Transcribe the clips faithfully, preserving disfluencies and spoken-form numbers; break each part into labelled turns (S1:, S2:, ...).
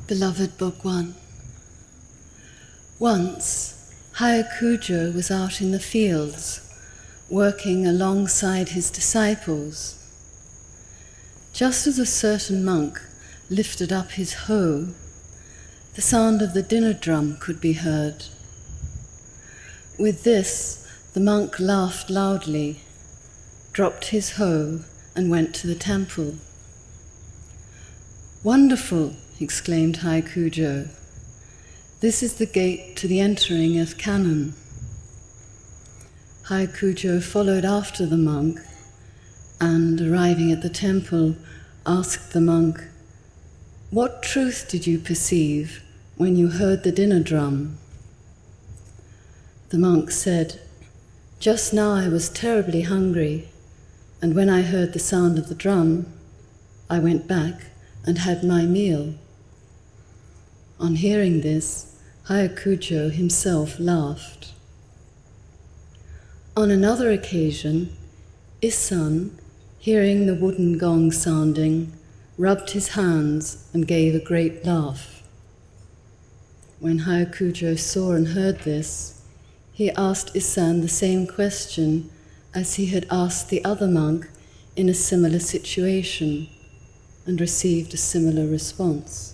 S1: Beloved Bhagwan, once Hayakujo was out in the fields, working alongside his disciples. Just as a certain monk lifted up his hoe, the sound of the dinner drum could be heard. With this, the monk laughed loudly, dropped his hoe, and went to the temple. "Wonderful!" exclaimed Hayakujo. "This is the gate to the entering of Kannon." Hayakujo followed after the monk and, arriving at the temple, asked the monk, "What truth did you perceive when you heard the dinner drum?" The monk said, "Just now I was terribly hungry, and when I heard the sound of the drum, I went back and had my meal." On hearing this, Hayakujo himself laughed. On another occasion, Isan, hearing the wooden gong sounding, rubbed his hands and gave a great laugh. When Hayakujo saw and heard this, he asked Isan the same question as he had asked the other monk in a similar situation, and received a similar response.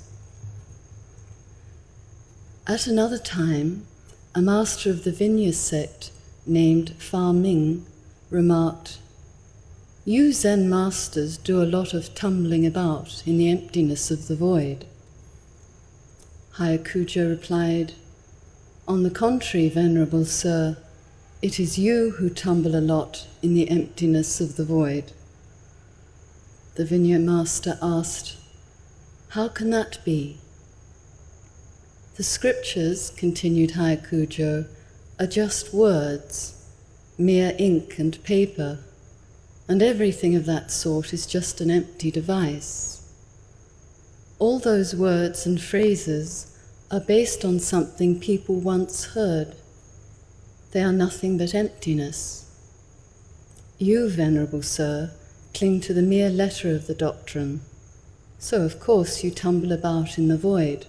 S1: At another time, a master of the Vinaya sect named Fa Ming remarked, "You Zen masters do a lot of tumbling about in the emptiness of the void." Hayakujo replied, "On the contrary, Venerable Sir, it is you who tumble a lot in the emptiness of the void." The Vinaya master asked, "How can that be?" "The scriptures," continued Hayakujo, "are just words, mere ink and paper, and everything of that sort is just an empty device. All those words and phrases are based on something people once heard. They are nothing but emptiness. You, Venerable Sir, cling to the mere letter of the doctrine, so of course you tumble about in the void."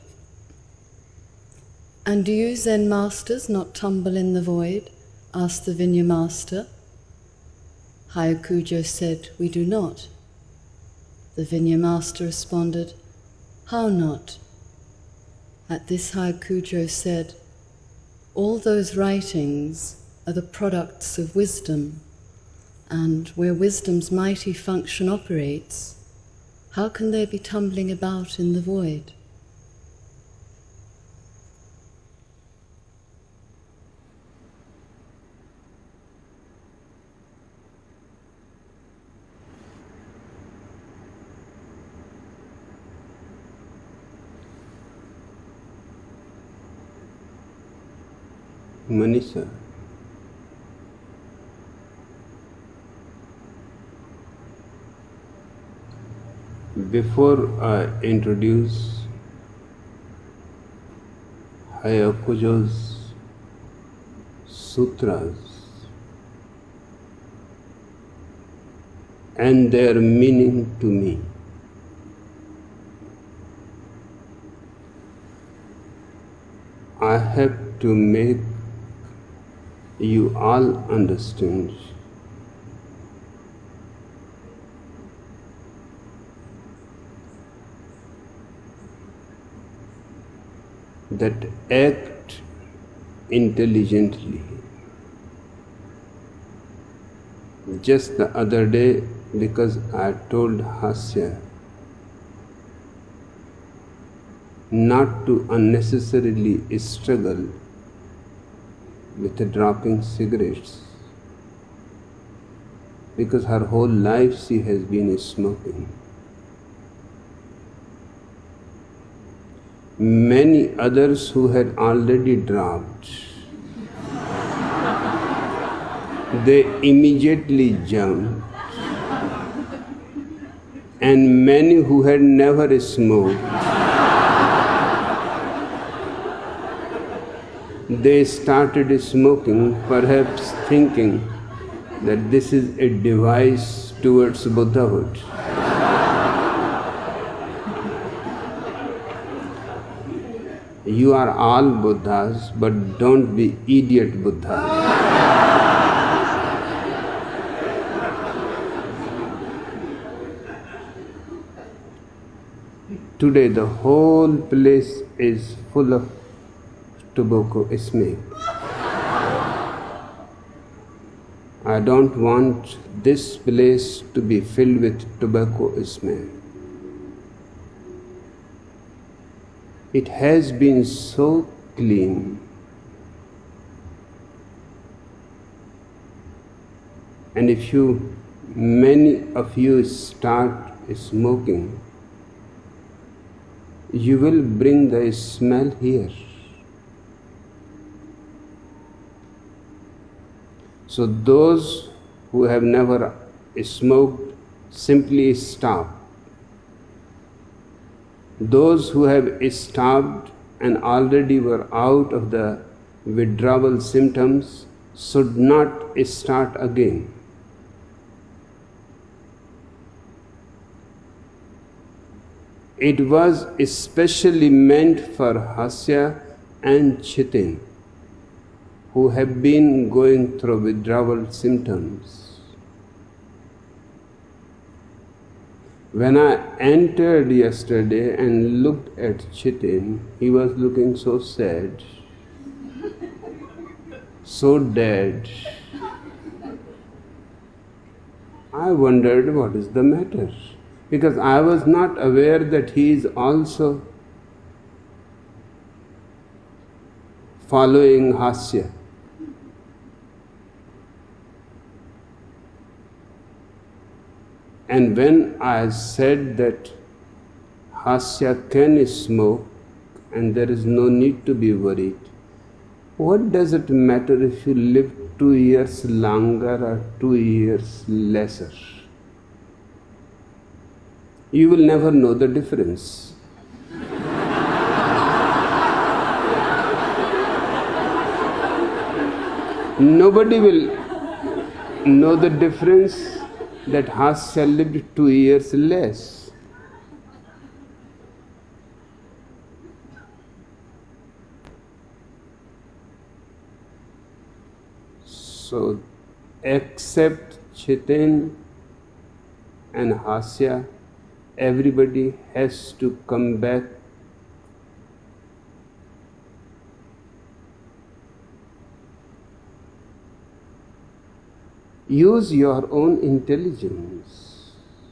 S1: "And do you Zen masters not tumble in the void?" asked the Vinaya master. Hayakujo said, "We do not." The Vinaya master responded, "How not?" At this Hayakujo said, "All those writings are the products of wisdom, and where wisdom's mighty function operates, how can they be tumbling about in the void?"
S2: Manisha, before I introduce Hayakujo's sutras and their meaning to me, I have to make you all understand that act intelligently. Just the other day, because I told Hasya not to unnecessarily struggle with dropping cigarettes, because her whole life she has been smoking. Many others who had already dropped, they immediately jumped, and many who had never smoked, they started smoking, perhaps thinking that this is a device towards Buddhahood. you are all Buddhas, but don't be idiot Buddhas. Today the whole place is full of tobacco smoke. I don't want this place to be filled with tobacco smell. It has been so clean. And if you, many of you start smoking, you will bring the smell here. So those who have never smoked, simply stop. Those who have stopped and already were out of the withdrawal symptoms should not start again. It was especially meant for Hasya and Chitin, who have been going through withdrawal symptoms. When I entered yesterday and looked at Chitin, he was looking so sad, so dead. I wondered what is the matter, because I was not aware that he is also following Hasya. And when I said that Hasya can smoke and there is no need to be worried, what does it matter if you live two years longer or two years lesser? You will never know the difference. Nobody will know the difference that Hasya lived two years less. So, except Chitin and Hasya, everybody has to come back use your own intelligence.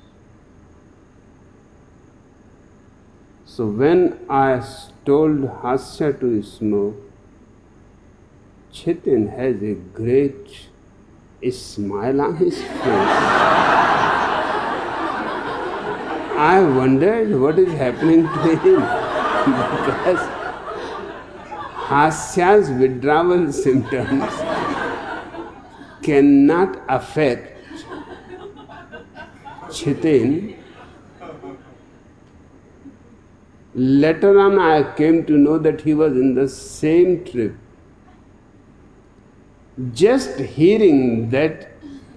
S2: So when I told Hasya to smoke, Chitin has a great smile on his face. I wondered what is happening to him, because Hasya's withdrawal symptoms cannot affect Chitin. Later on I came to know that he was in the same trip. Just hearing that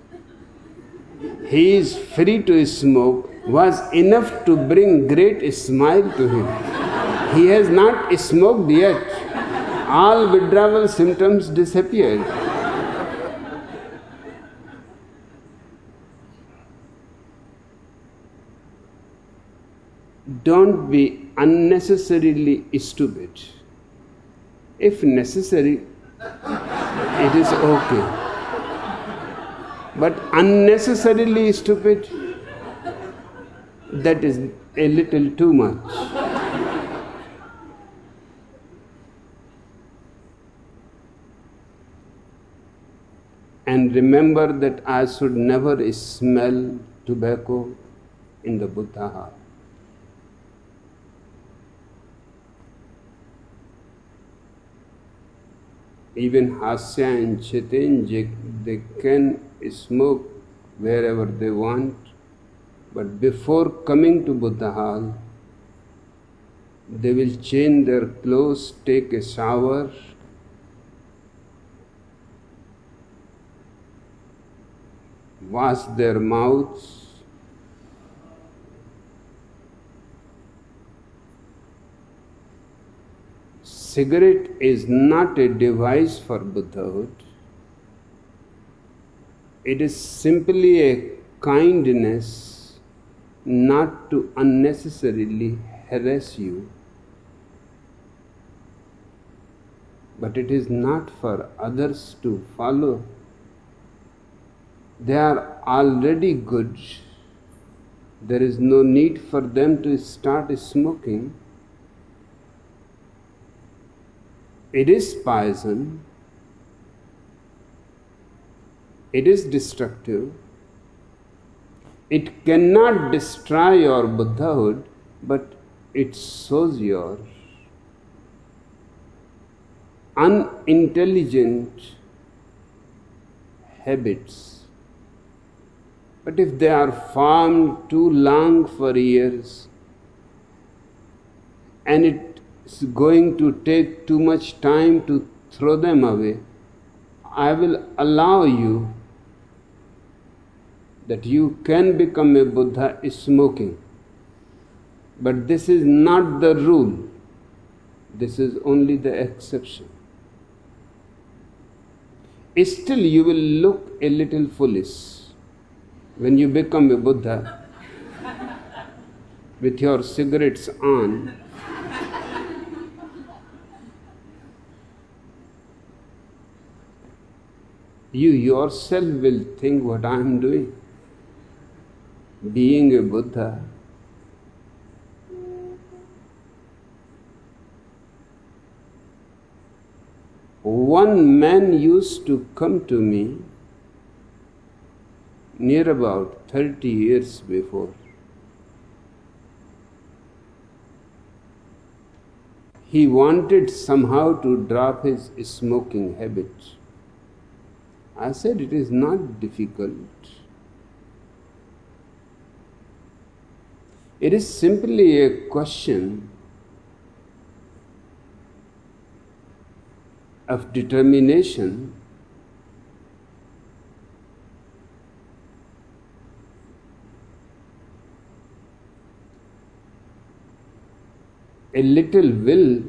S2: he is free to smoke was enough to bring great smile to him. He has not smoked yet. All withdrawal symptoms disappeared. Don't be unnecessarily stupid. If necessary, it is okay. But unnecessarily stupid, that is a little too much. And remember that I should never smell tobacco in the Buddha hall. Even Hasya and Chitin, they can smoke wherever they want, but before coming to Buddha hall, they will change their clothes, take a shower, wash their mouths, cigarette is not a device for Buddhahood. It is simply a kindness not to unnecessarily harass you. But it is not for others to follow. They are already good. There is no need for them to start smoking. It is poison. It is destructive. It cannot destroy your Buddhahood, but it shows your unintelligent habits. But if they are formed too long for years, and it's going to take too much time to throw them away, I will allow you that you can become a Buddha smoking. But this is not the rule. This is only the exception. Still you will look a little foolish when you become a Buddha with your cigarettes on. You yourself will think what I am doing. Being a Buddha, one man used to come to me near about thirty years before. He wanted somehow to drop his smoking habit. I said, it is not difficult. It is simply a question of determination. A little will,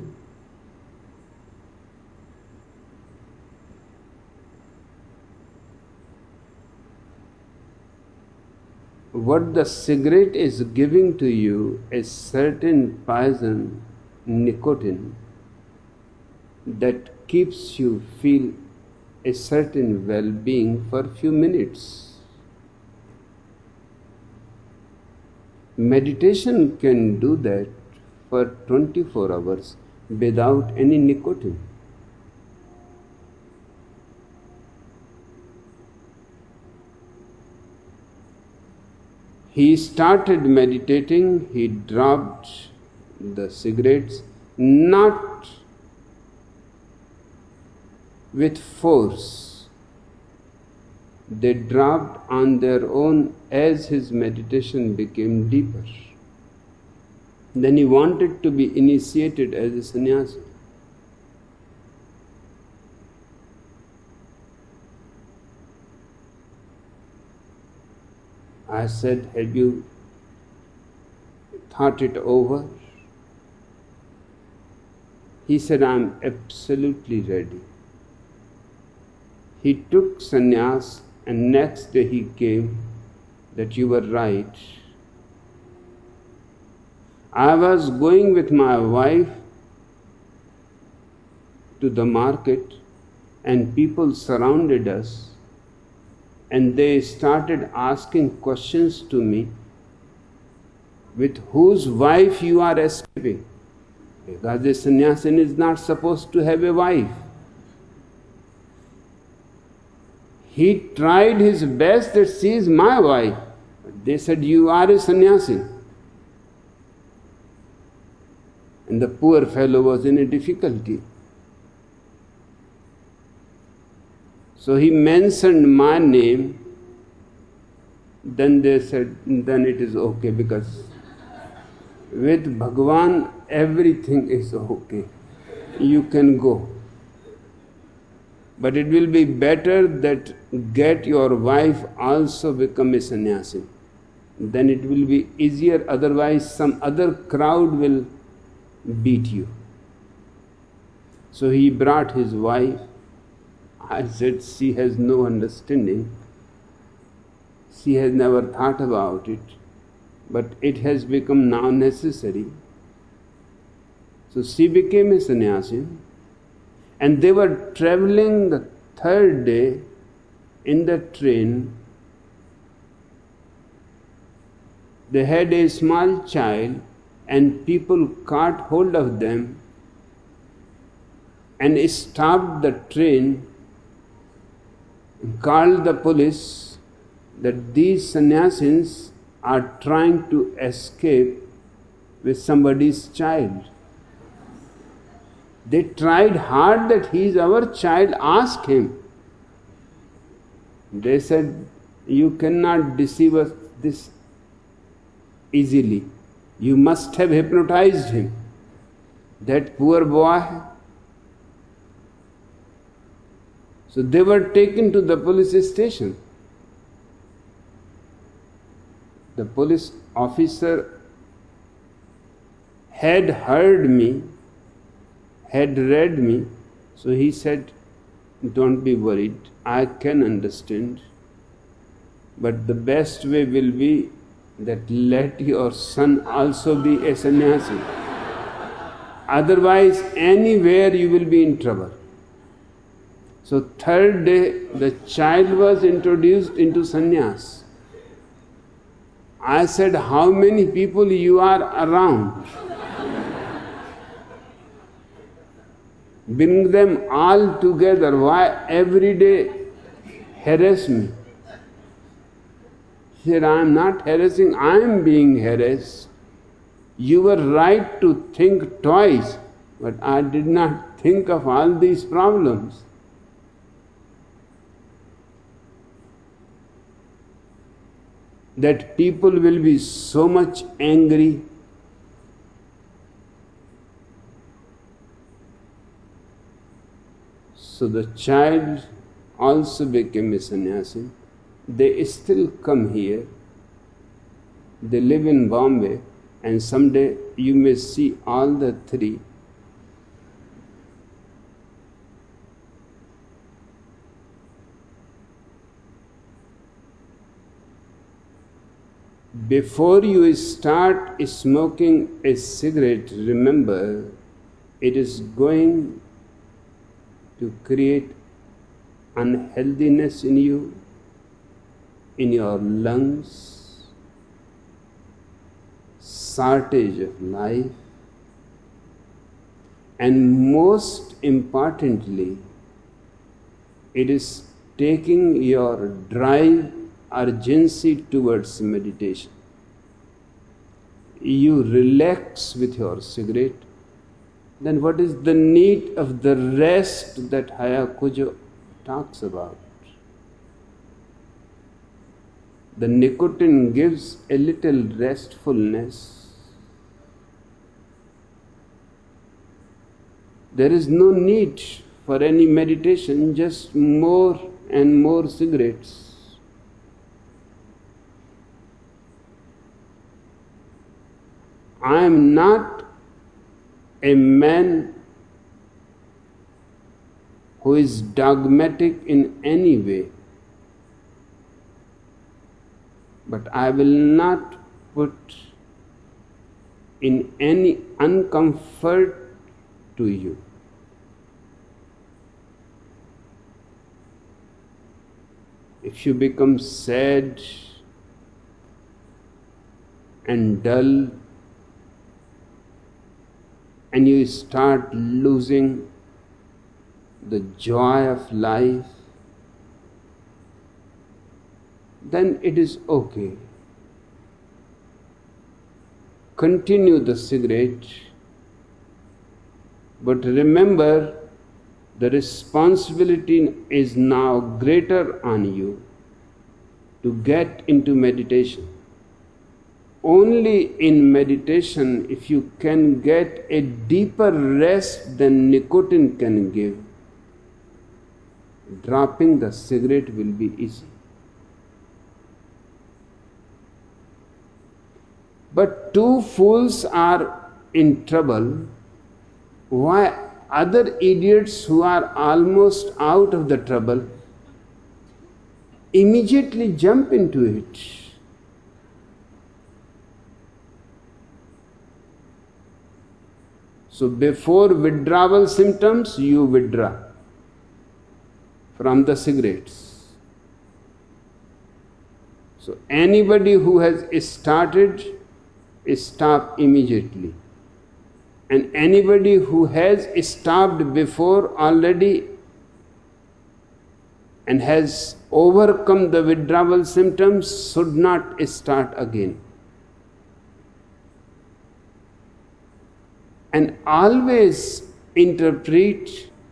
S2: what the cigarette is giving to you is certain poison, nicotine, that keeps you feel a certain well-being for a few minutes. Meditation can do that for twenty-four hours without any nicotine. He started meditating, he dropped the cigarettes, not with force. They dropped on their own as his meditation became deeper. Then he wanted to be initiated as a sannyasi. I said, have you thought it over? He said, I am absolutely ready. He took sannyas, and next day he came that you were right. I was going with my wife to the market, and people surrounded us, and they started asking questions to me, with whose wife you are escaping? Because the sannyasin is not supposed to have a wife. He tried his best that she is my wife. They said, you are a sannyasi. And the poor fellow was in a difficulty. So he mentioned my name. Then they said, then it is okay, because with Bhagavan everything is okay. You can go. But it will be better that get your wife also become a sannyasi. Then it will be easier, otherwise some other crowd will beat you. So he brought his wife. I said, she has no understanding. She has never thought about it. But it has become now necessary. So she became a sannyasi. And they were traveling the third day in the train. They had a small child, and people caught hold of them and stopped the train, called the police that these sannyasis are trying to escape with somebody's child. They tried hard that he is our child, ask him. They said, you cannot deceive us this easily. You must have hypnotized him. That poor boy. So they were taken to the police station. The police officer had heard me, had read me, so he said, don't be worried, I can understand, but the best way will be that let your son also be a sannyasi. Otherwise, anywhere you will be in trouble. So third day, the child was introduced into sannyas. I said, how many people you are around? Bring them all together. Why every day harass me? He said, I am not harassing, I am being harassed. You were right to think twice, but I did not think of all these problems. That people will be so much angry. So the child also became a sannyasi. They still come here. They live in Bombay, and someday you may see all the three. Before you start smoking a cigarette, remember, it is going to create unhealthiness in you, in your lungs, shortage of life, and most importantly, it is taking your drive, urgency towards meditation. You relax with your cigarette, then what is the need of the rest that Hayakujo talks about? The nicotine gives a little restfulness. There is no need for any meditation, just more and more cigarettes. I am not a man who is dogmatic in any way, but I will not put in any uncomfort to you. If you become sad and dull, and you start losing the joy of life, then it is okay. Continue the cigarette, but remember, the responsibility is now greater on you to get into meditation. Only in meditation, if you can get a deeper rest than nicotine can give, dropping the cigarette will be easy. But two fools are in trouble. Why? other idiots who are almost out of the trouble immediately jump into it. So before withdrawal symptoms, you withdraw from the cigarettes. So anybody who has started, stop immediately. And anybody who has stopped before already and has overcome the withdrawal symptoms should not start again. And always interpret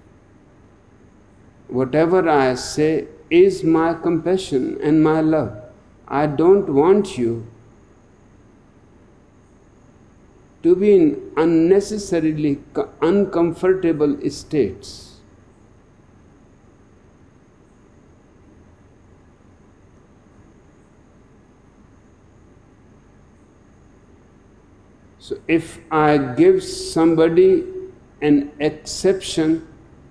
S2: whatever I say is my compassion and my love. I don't want you to be in unnecessarily uncomfortable states. So if I give somebody an exception,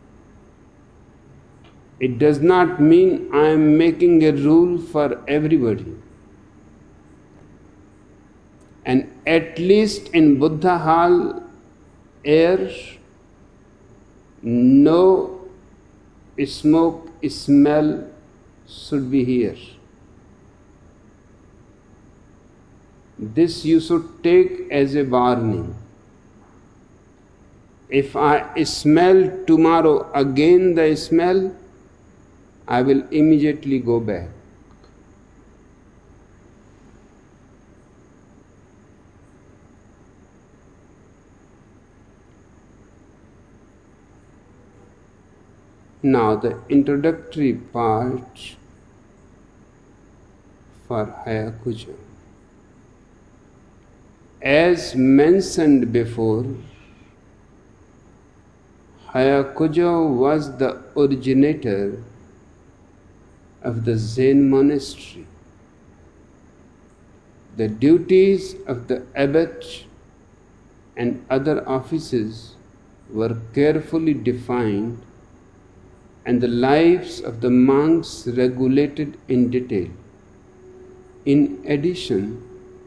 S2: it does not mean I am making a rule for everybody. And at least in Buddha Hall air, no smoke smell should be here. This you should take as a warning. If I smell tomorrow again the smell, I will immediately go back. Now the introductory part for Hyakuja. As mentioned before, Hyakuja was the originator of the Zen monastery. The duties of the abbot and other offices were carefully defined, and the lives of the monks regulated in detail. In addition,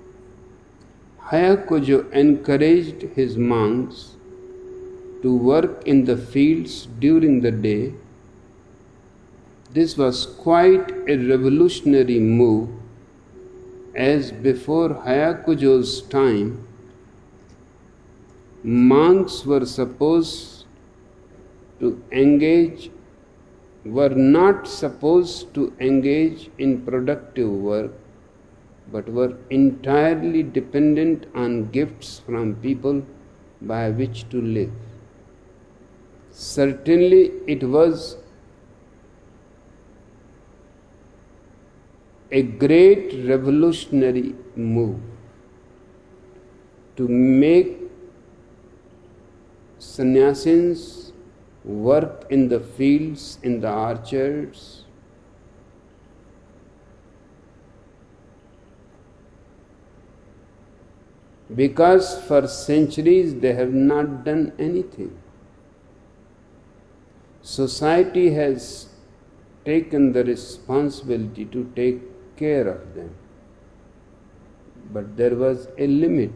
S2: Hyakuja encouraged his monks to work in the fields during the day. This was quite a revolutionary move, as before Hyakuja's time, monks were supposed to engage, were not supposed to engage in productive work, but were entirely dependent on gifts from people by which to live. Certainly, it was a great revolutionary move to make sannyasins work in the fields, in the orchards, because for centuries they have not done anything. Society has taken the responsibility to take care of them, but there was a limit.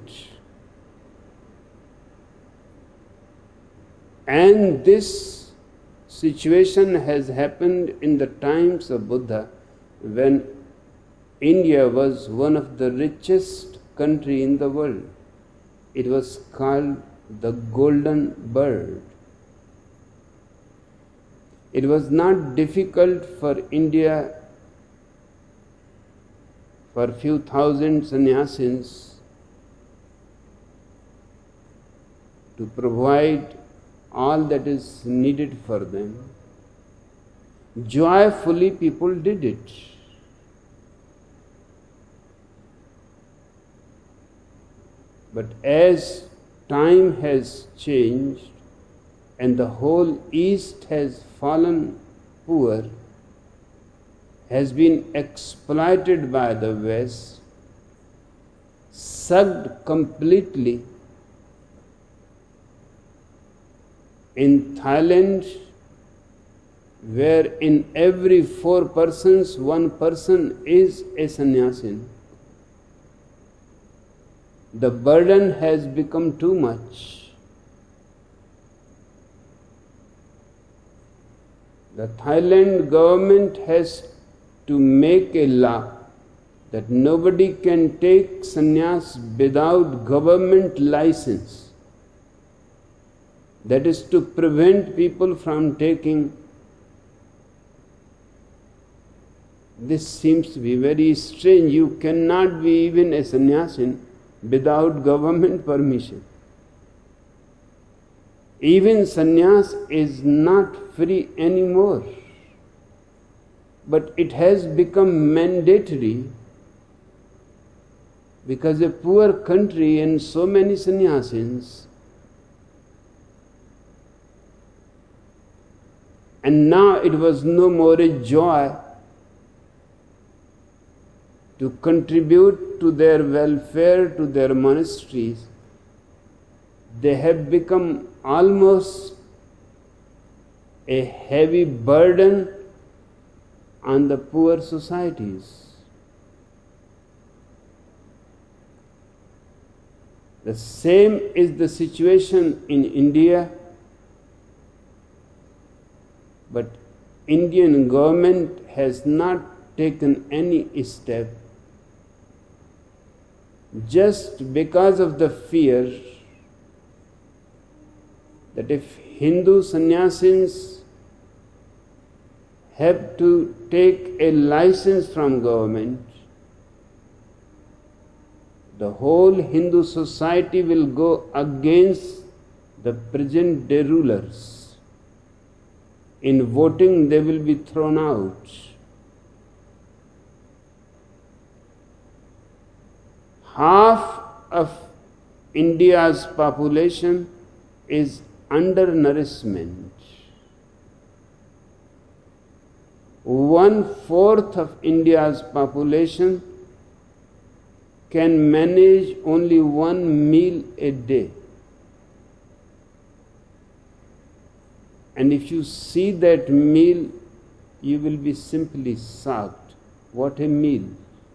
S2: And this situation has happened in the times of Buddha, when India was one of the richest country in the world. It was called the Golden Bird. It was not difficult for India, for a few thousand sannyasins, to provide all that is needed for them. Joyfully people did it. But as time has changed and the whole East has fallen poor, has been exploited by the West, sucked completely In Thailand, where in every four persons, one person is a sannyasin, the burden has become too much. The Thailand government has to make a law that nobody can take sannyas without government license. That is to prevent people from taking. This seems to be very strange. You cannot be even a sannyasin without government permission. Even sannyas is not free anymore, but it has become mandatory because a poor country and so many sannyasins, and now it was no more a joy to contribute to their welfare, to their monasteries. They have become almost a heavy burden on the poor societies. The same is the situation in India, but Indian government has not taken any step just because of the fear that if Hindu sannyasins have to take a license from government, the whole Hindu society will go against the present day rulers. In voting, they will be thrown out. Half of India's population is undernourishment. One fourth of India's population can manage only one meal a day. And if you see that meal, you will be simply shocked. What a meal!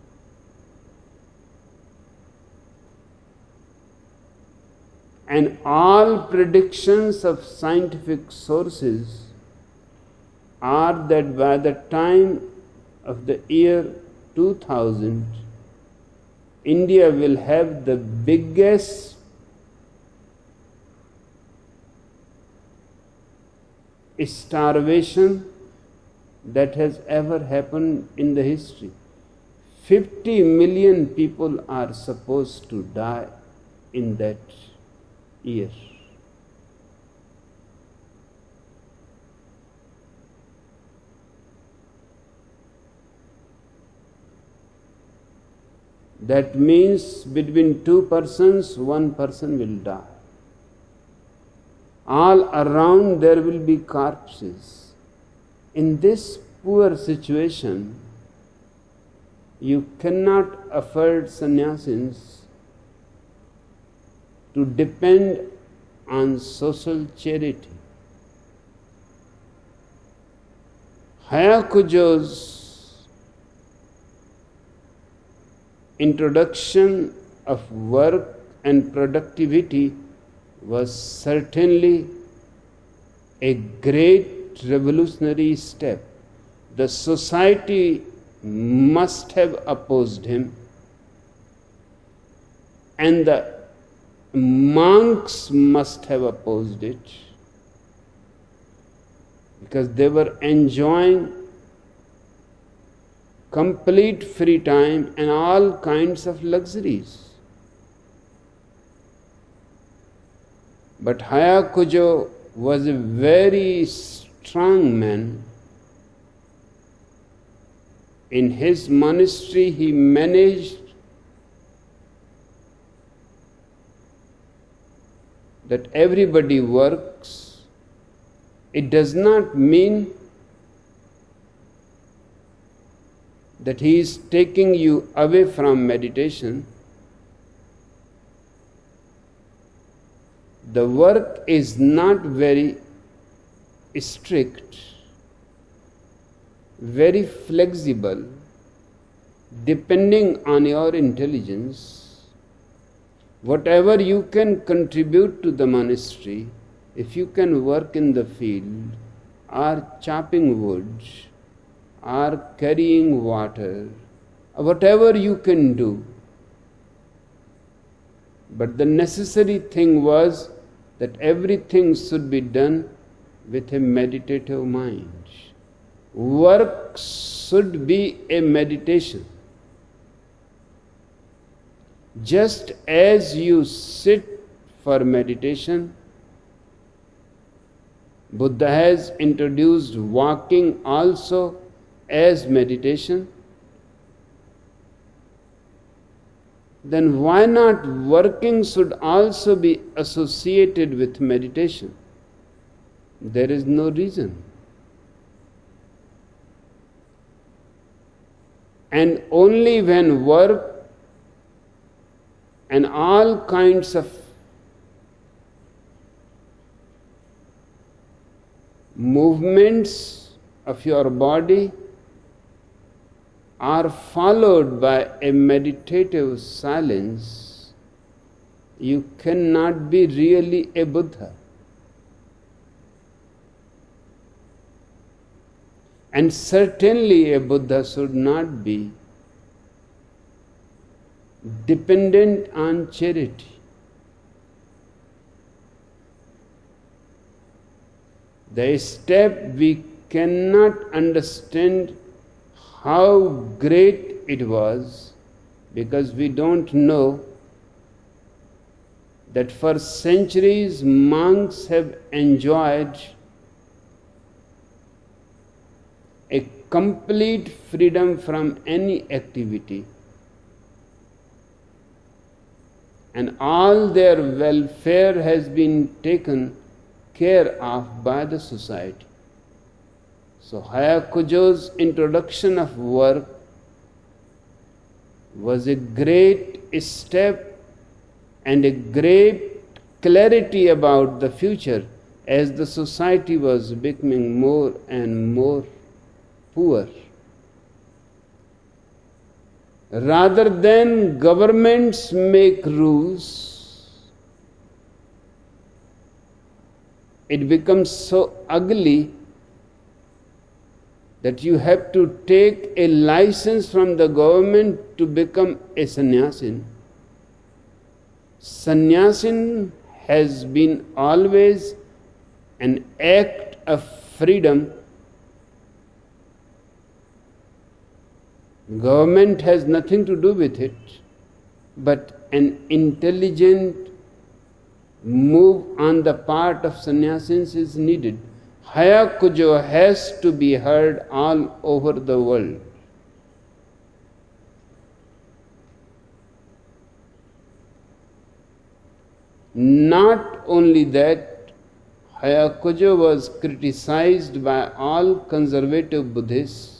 S2: And all predictions of scientific sources are that by the time of the year two thousand, India will have the biggest starvation that has ever happened in the history. fifty million people are supposed to die in that year. That means between two persons, one person will die. All around there will be corpses. In this poor situation, you cannot afford sannyasins to depend on social charity. Hayakujo's introduction of work and productivity was certainly a great revolutionary step. The society must have opposed him, and the monks must have opposed it, because they were enjoying complete free time and all kinds of luxuries. But Hayakujo was a very strong man. In his monastery, he managed that everybody works. It does not mean that he is taking you away from meditation. The work is not very strict, very flexible, depending on your intelligence. Whatever you can contribute to the monastery, if you can work in the field, or chopping wood, or carrying water, whatever you can do. But the necessary thing was that everything should be done with a meditative mind. Work should be a meditation. Just as you sit for meditation, Buddha has introduced walking also as meditation. Then why not working should also be associated with meditation? There is no reason. And only when work and all kinds of movements of your body are followed by a meditative silence, you cannot be really a Buddha. And certainly a Buddha should not be dependent on charity. The step we cannot understand how great it was because we don't know that for centuries monks have enjoyed a complete freedom from any activity, and all their welfare has been taken care of by the society. So Hayakujo's introduction of work was a great step and a great clarity about the future as the society was becoming more and more poor. Rather than governments make rules, it becomes so ugly that you have to take a license from the government to become a sannyasin. Sannyasin has been always an act of freedom. Government has nothing to do with it, but an intelligent move on the part of sannyasins is needed. Hayakujo has to be heard all over the world. Not only that, Hayakujo was criticized by all conservative Buddhists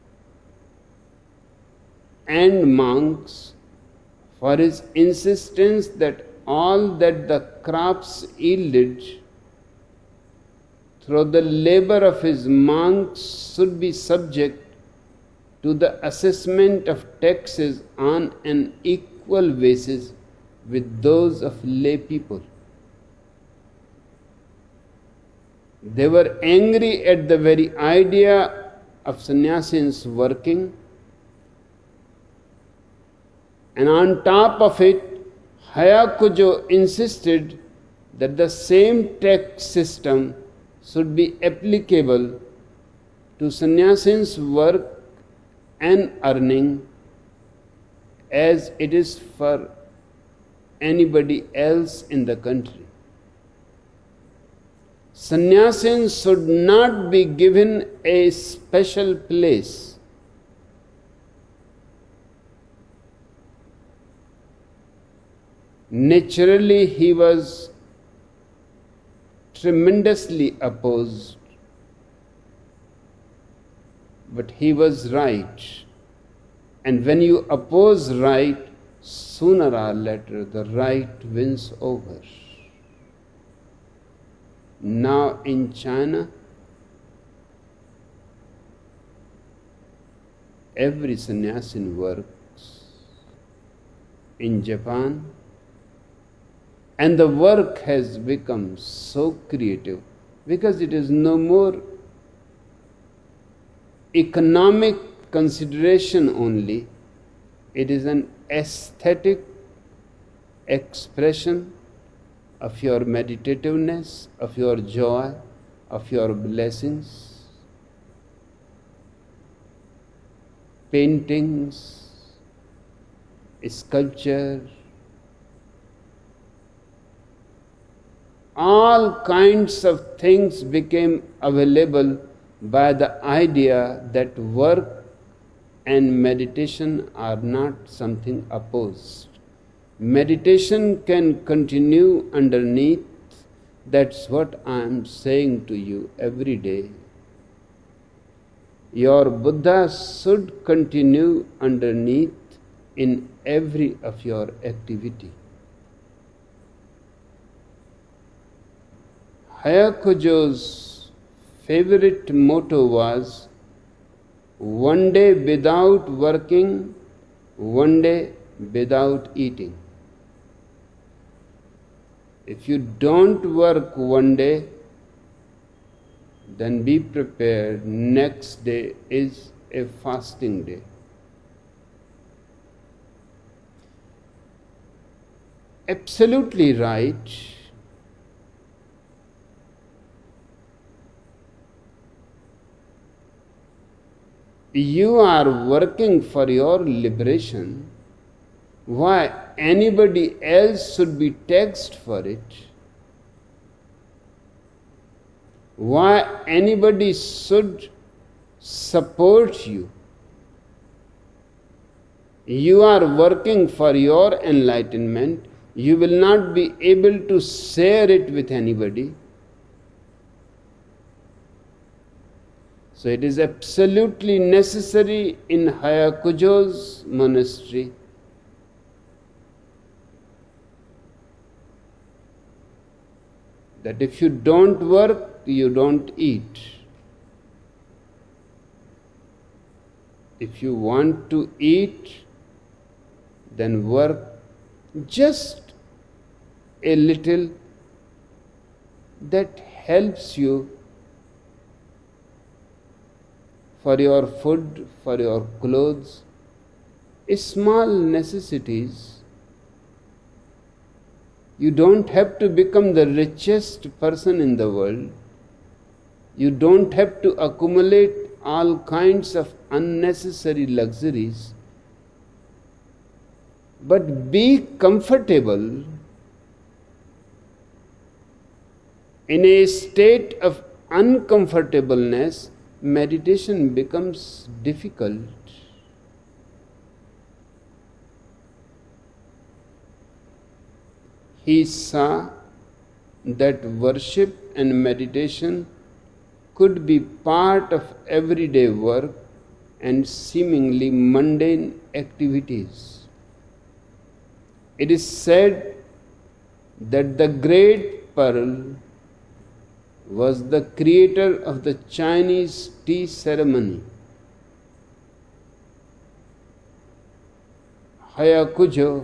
S2: and monks for his insistence that all that the crops yielded through the labor of his monks should be subject to the assessment of taxes on an equal basis with those of lay people. They were angry at the very idea of sannyasins working, and on top of it, Hayakujo insisted that the same tax system should be applicable to sannyasins' work and earning as it is for anybody else in the country. Sannyasins should not be given a special place. Naturally, he was tremendously opposed, but he was right. And when you oppose right, sooner or later the right wins over. Now in China, every sannyasin works in Japan, and the work has become so creative because it is no more economic consideration only, it is an aesthetic expression of your meditativeness, of your joy, of your blessings. Paintings, sculpture, all kinds of things became available by the idea that work and meditation are not something opposed. Meditation can continue underneath. That's what I am saying to you every day. Your Buddha should continue underneath in every of your activity. Hayakujo's favorite motto was, one day without working, one day without eating. If you don't work one day, then be prepared, next day is a fasting day. Absolutely right. You are working for your liberation. Why anybody else should be taxed for it? Why anybody should support you? You are working for your enlightenment. You will not be able to share it with anybody. So it is absolutely necessary in Hayakujo's monastery that if you don't work, you don't eat. If you want to eat, then work just a little. That helps you for your food, for your clothes, small necessities. You don't have to become the richest person in the world. You don't have to accumulate all kinds of unnecessary luxuries. But be comfortable in a state of uncomfortableness. Meditation becomes difficult. He saw that worship and meditation could be part of everyday work and seemingly mundane activities. It is said that the great Pearl was the creator of the Chinese tea ceremony. Hayakujo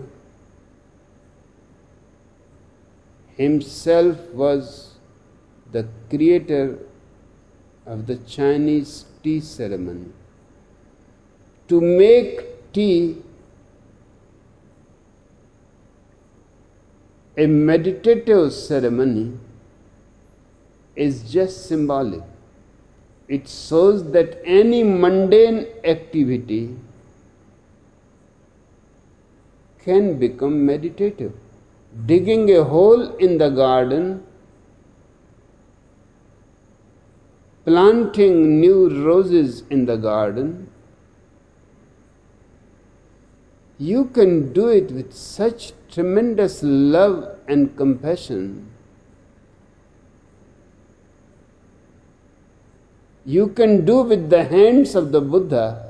S2: himself was the creator of the Chinese tea ceremony. To make tea a meditative ceremony is just symbolic. It shows that any mundane activity can become meditative. Digging a hole in the garden, planting new roses in the garden, you can do it with such tremendous love and compassion. You can do with the hands of the Buddha.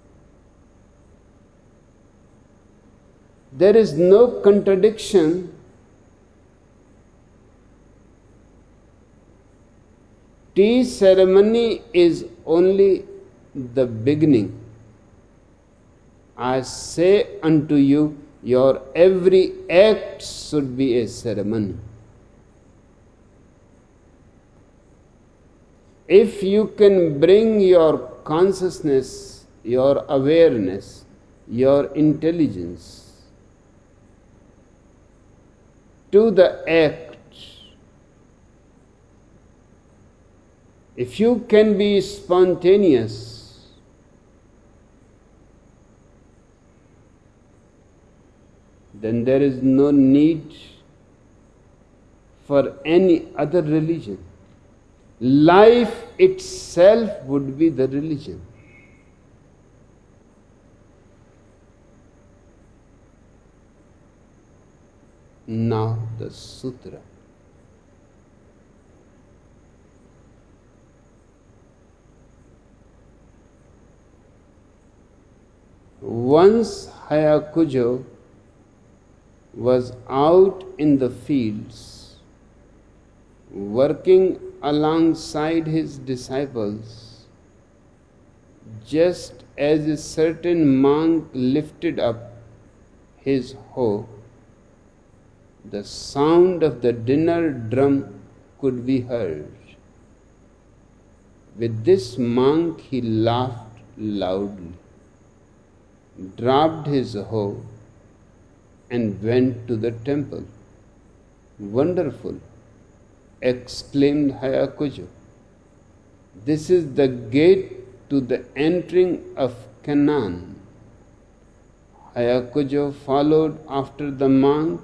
S2: There is no contradiction. Tea ceremony is only the beginning. I say unto you, your every act should be a ceremony. If you can bring your consciousness, your awareness, your intelligence to the act, if you can be spontaneous, then there is no need for any other religion. Life itself would be the religion. Now the sutra. Once Hayakujo was out in the fields, working alongside his disciples, just as a certain monk lifted up his hoe, the sound of the dinner drum could be heard. With this monk he laughed loudly, dropped his hoe, and went to the temple. Wonderful! Exclaimed Hayakujo. This is the gate to the entering of Canaan. Hayakujo followed after the monk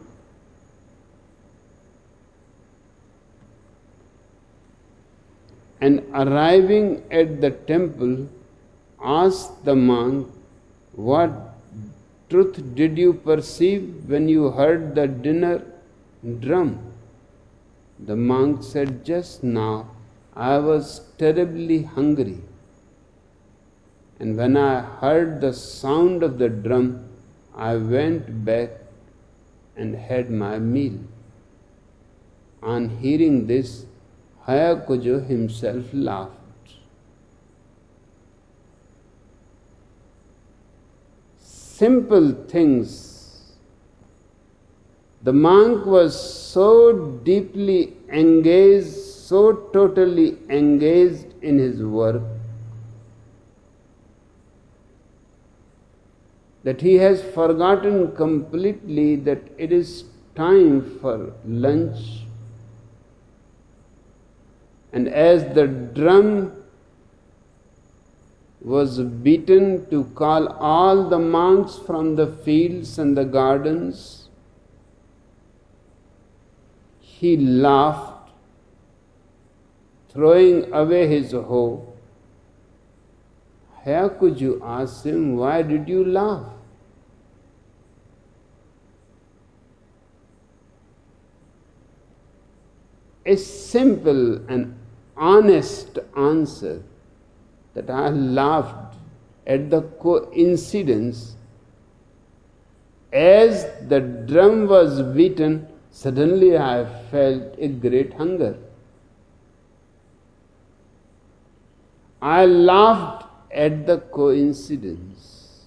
S2: and arriving at the temple asked the monk, what truth did you perceive when you heard the dinner drum? The monk said, just now I was terribly hungry, and when I heard the sound of the drum, I went back and had my meal. On hearing this, Hayakujo himself laughed. Simple things. The monk was so deeply engaged, so totally engaged in his work, that he has forgotten completely that it is time for lunch. And as the drum was beaten to call all the monks from the fields and the gardens, he laughed, throwing away his hoe. Hayakujo asked him, why did you laugh? A simple and honest answer, that I laughed at the coincidence. As the drum was beaten, suddenly I felt a great hunger. I laughed at the coincidence.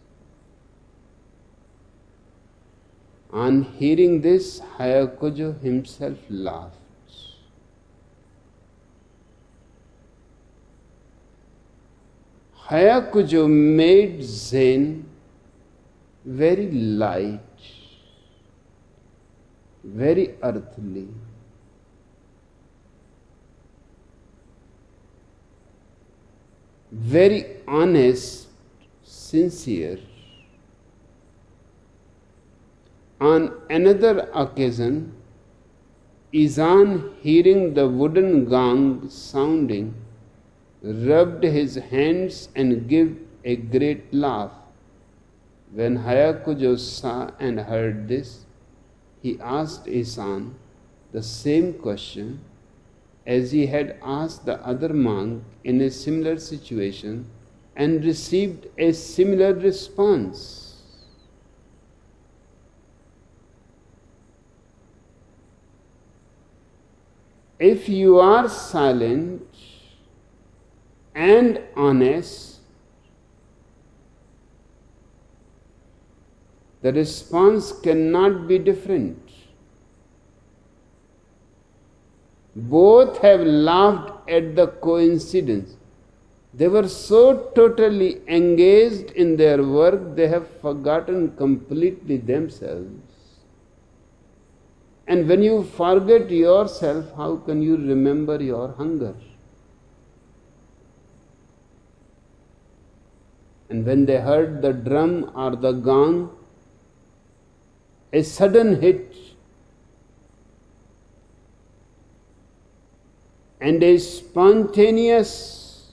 S2: On hearing this, Hayakujo himself laughed. Hayakujo made Zen very light, very earthly. Very honest, sincere. On another occasion, Izan, hearing the wooden gong sounding, rubbed his hands and gave a great laugh. When Hayakujo saw and heard this, he asked Izan the same question as he had asked the other monk in a similar situation, and received a similar response. If you are silent and honest, the response cannot be different. Both have laughed at the coincidence. They were so totally engaged in their work, they have forgotten completely themselves. And when you forget yourself, how can you remember your hunger? And when they heard the drum or the gong, a sudden hit, and a spontaneous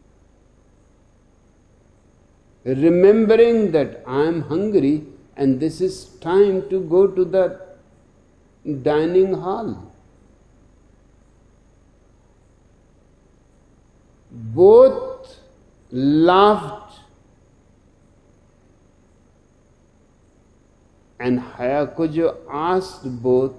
S2: remembering that I am hungry and this is time to go to the dining hall. Both laughed, and Hyakujo asked both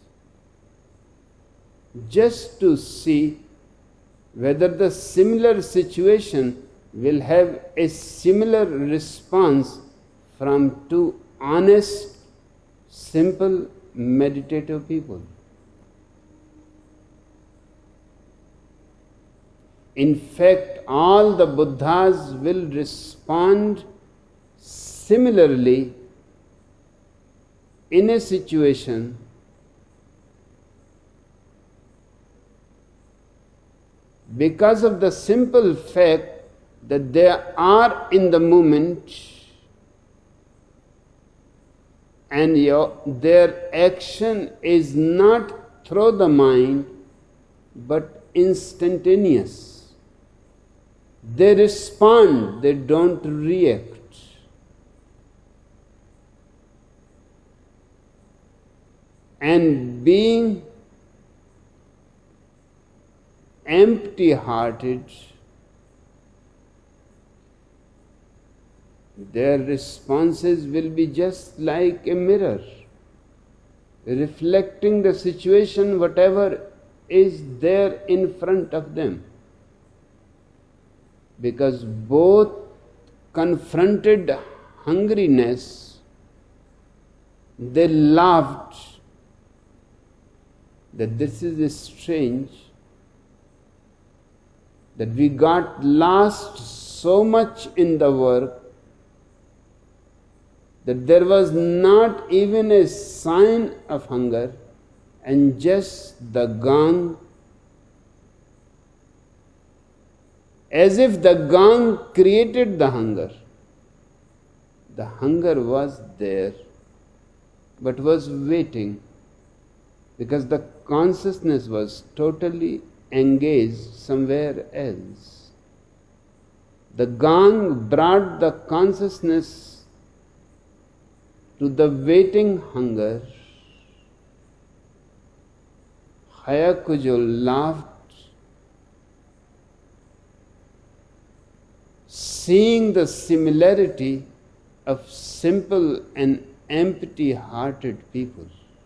S2: just to see whether the similar situation will have a similar response from two honest, simple, meditative people. In fact, all the Buddhas will respond similarly in a situation because of the simple fact that they are in the moment and your, their action is not through the mind but instantaneous. They respond, they don't react. And being empty-hearted, their responses will be just like a mirror, reflecting the situation, whatever is there in front of them. Because both confronted hungriness, they laughed that this is strange, that we got lost so much in the work that there was not even a sign of hunger, and just the gong, as if the gong created the hunger. The hunger was there, but was waiting, because the consciousness was totally engaged somewhere else. The gong brought the consciousness to the waiting hunger. Hyakujo laughed, seeing the similarity of simple and empty-hearted people.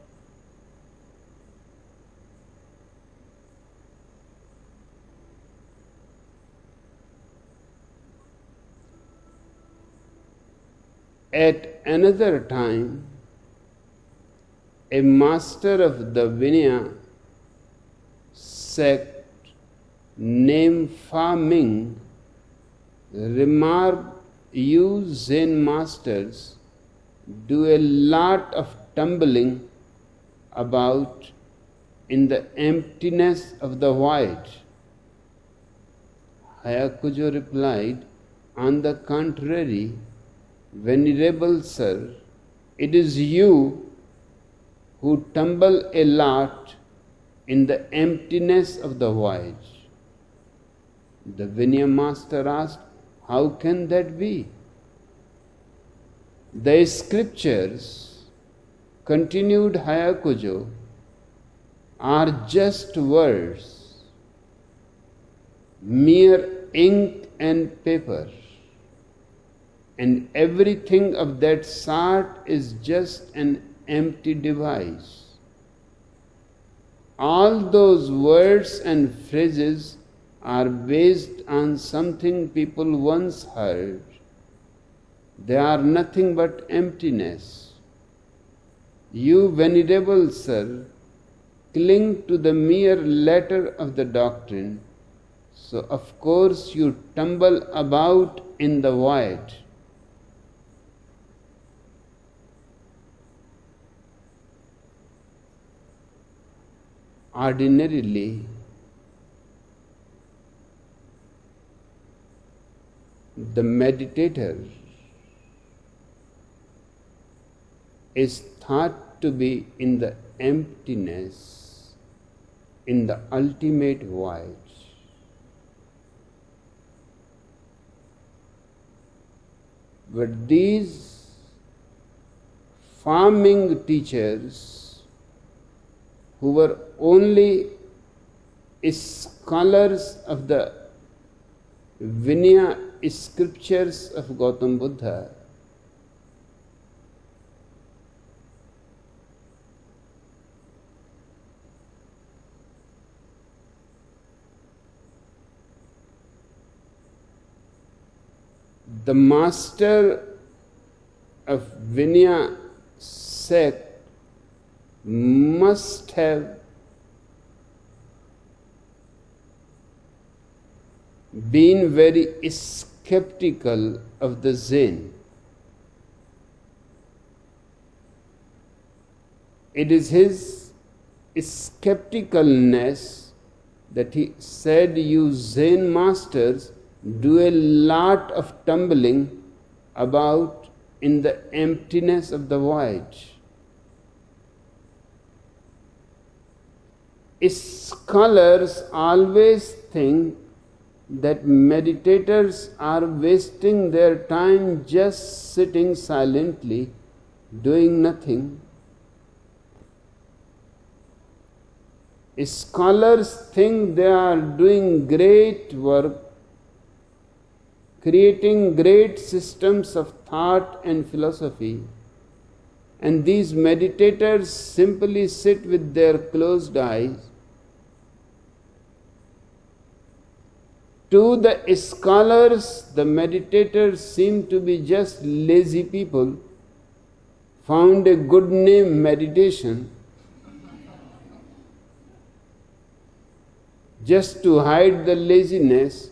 S2: At another time, a master of the Vinaya sect named Fa Ming remarked, "You Zen masters do a lot of tumbling about in the emptiness of the void." Hyakujo replied, "On the contrary, Venerable Sir, it is you who tumble a lot in the emptiness of the void." The Vinaya master asked, "How can that be?" "The scriptures," continued Hyakujo, "are just words, mere ink and paper. And everything of that sort is just an empty device. All those words and phrases are based on something people once heard, They are nothing but emptiness. You, venerable sir, cling to the mere letter of the doctrine, so of course you tumble about in the void. Ordinarily, the meditator is thought to be in the emptiness, in the ultimate void. But these farming teachers, who were only scholars of the Vinaya scriptures of Gautam Buddha, the master of Vinaya sect must have been very skeptical of the Zen. It is his skepticalness that he said, you Zen masters do a lot of tumbling about in the emptiness of the void. Scholars always think that meditators are wasting their time just sitting silently, doing nothing. Scholars think they are doing great work, creating great systems of thought and philosophy, and these meditators simply sit with their closed eyes. To the scholars, the meditators seem to be just lazy people, found a good name, meditation, just to hide the laziness.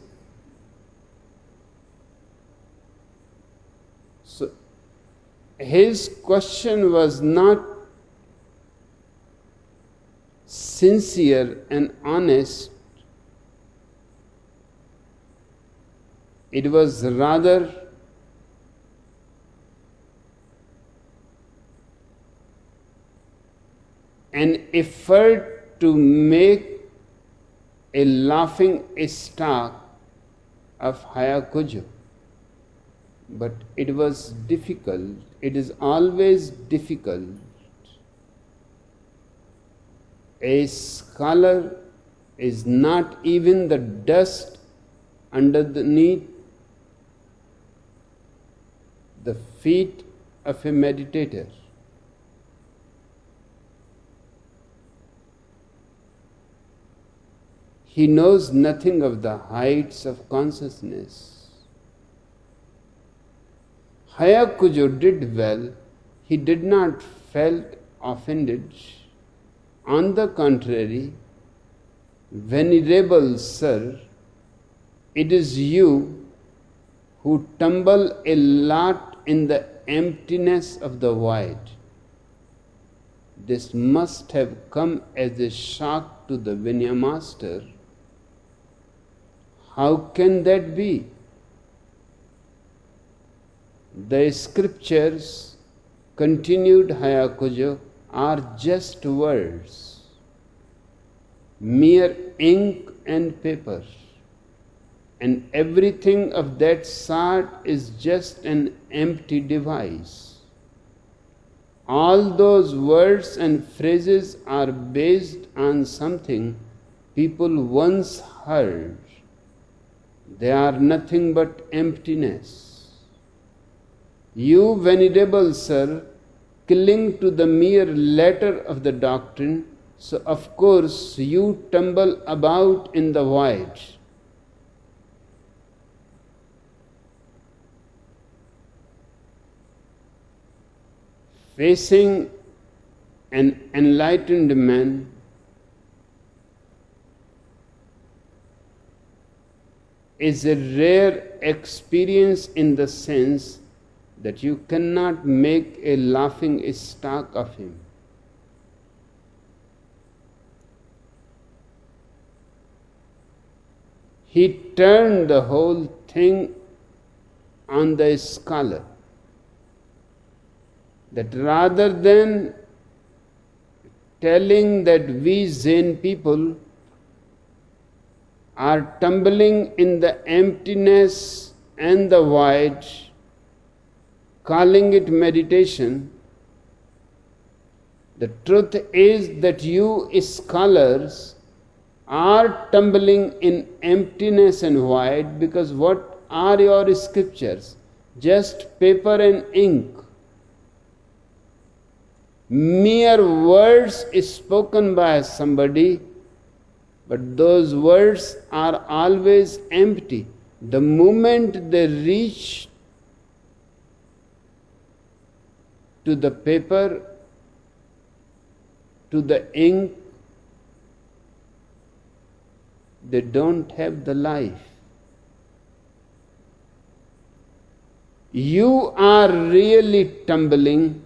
S2: So, his question was not sincere and honest. It was rather an effort to make a laughing stock of Hayakujo. But it was difficult. It is always difficult. A scholar is not even the dust underneath the feet of a meditator. He knows nothing of the heights of consciousness. Hayakujo did well. He did not felt offended. On the contrary, venerable sir, it is you who tumble a lot in the emptiness of the void. This must have come as a shock to the Vinaya master. How can that be? The scriptures, continued Hayakujo, are just words, mere ink and paper. And everything of that sort is just an empty device. All those words and phrases are based on something people once heard. They are nothing but emptiness. You, venerable sir, cling to the mere letter of the doctrine, so of course you tumble about in the void. facing an enlightened man is a rare experience in the sense that you cannot make a laughing stock of him. He turned the whole thing on the scholar, that rather than telling that we Zen people are tumbling in the emptiness and the void, calling it meditation, the truth is that you scholars are tumbling in emptiness and void, because what are your scriptures? Just paper and ink. Mere words spoken by somebody, but those words are always empty. The moment they reach to the paper, to the ink, they don't have the life. You are really tumbling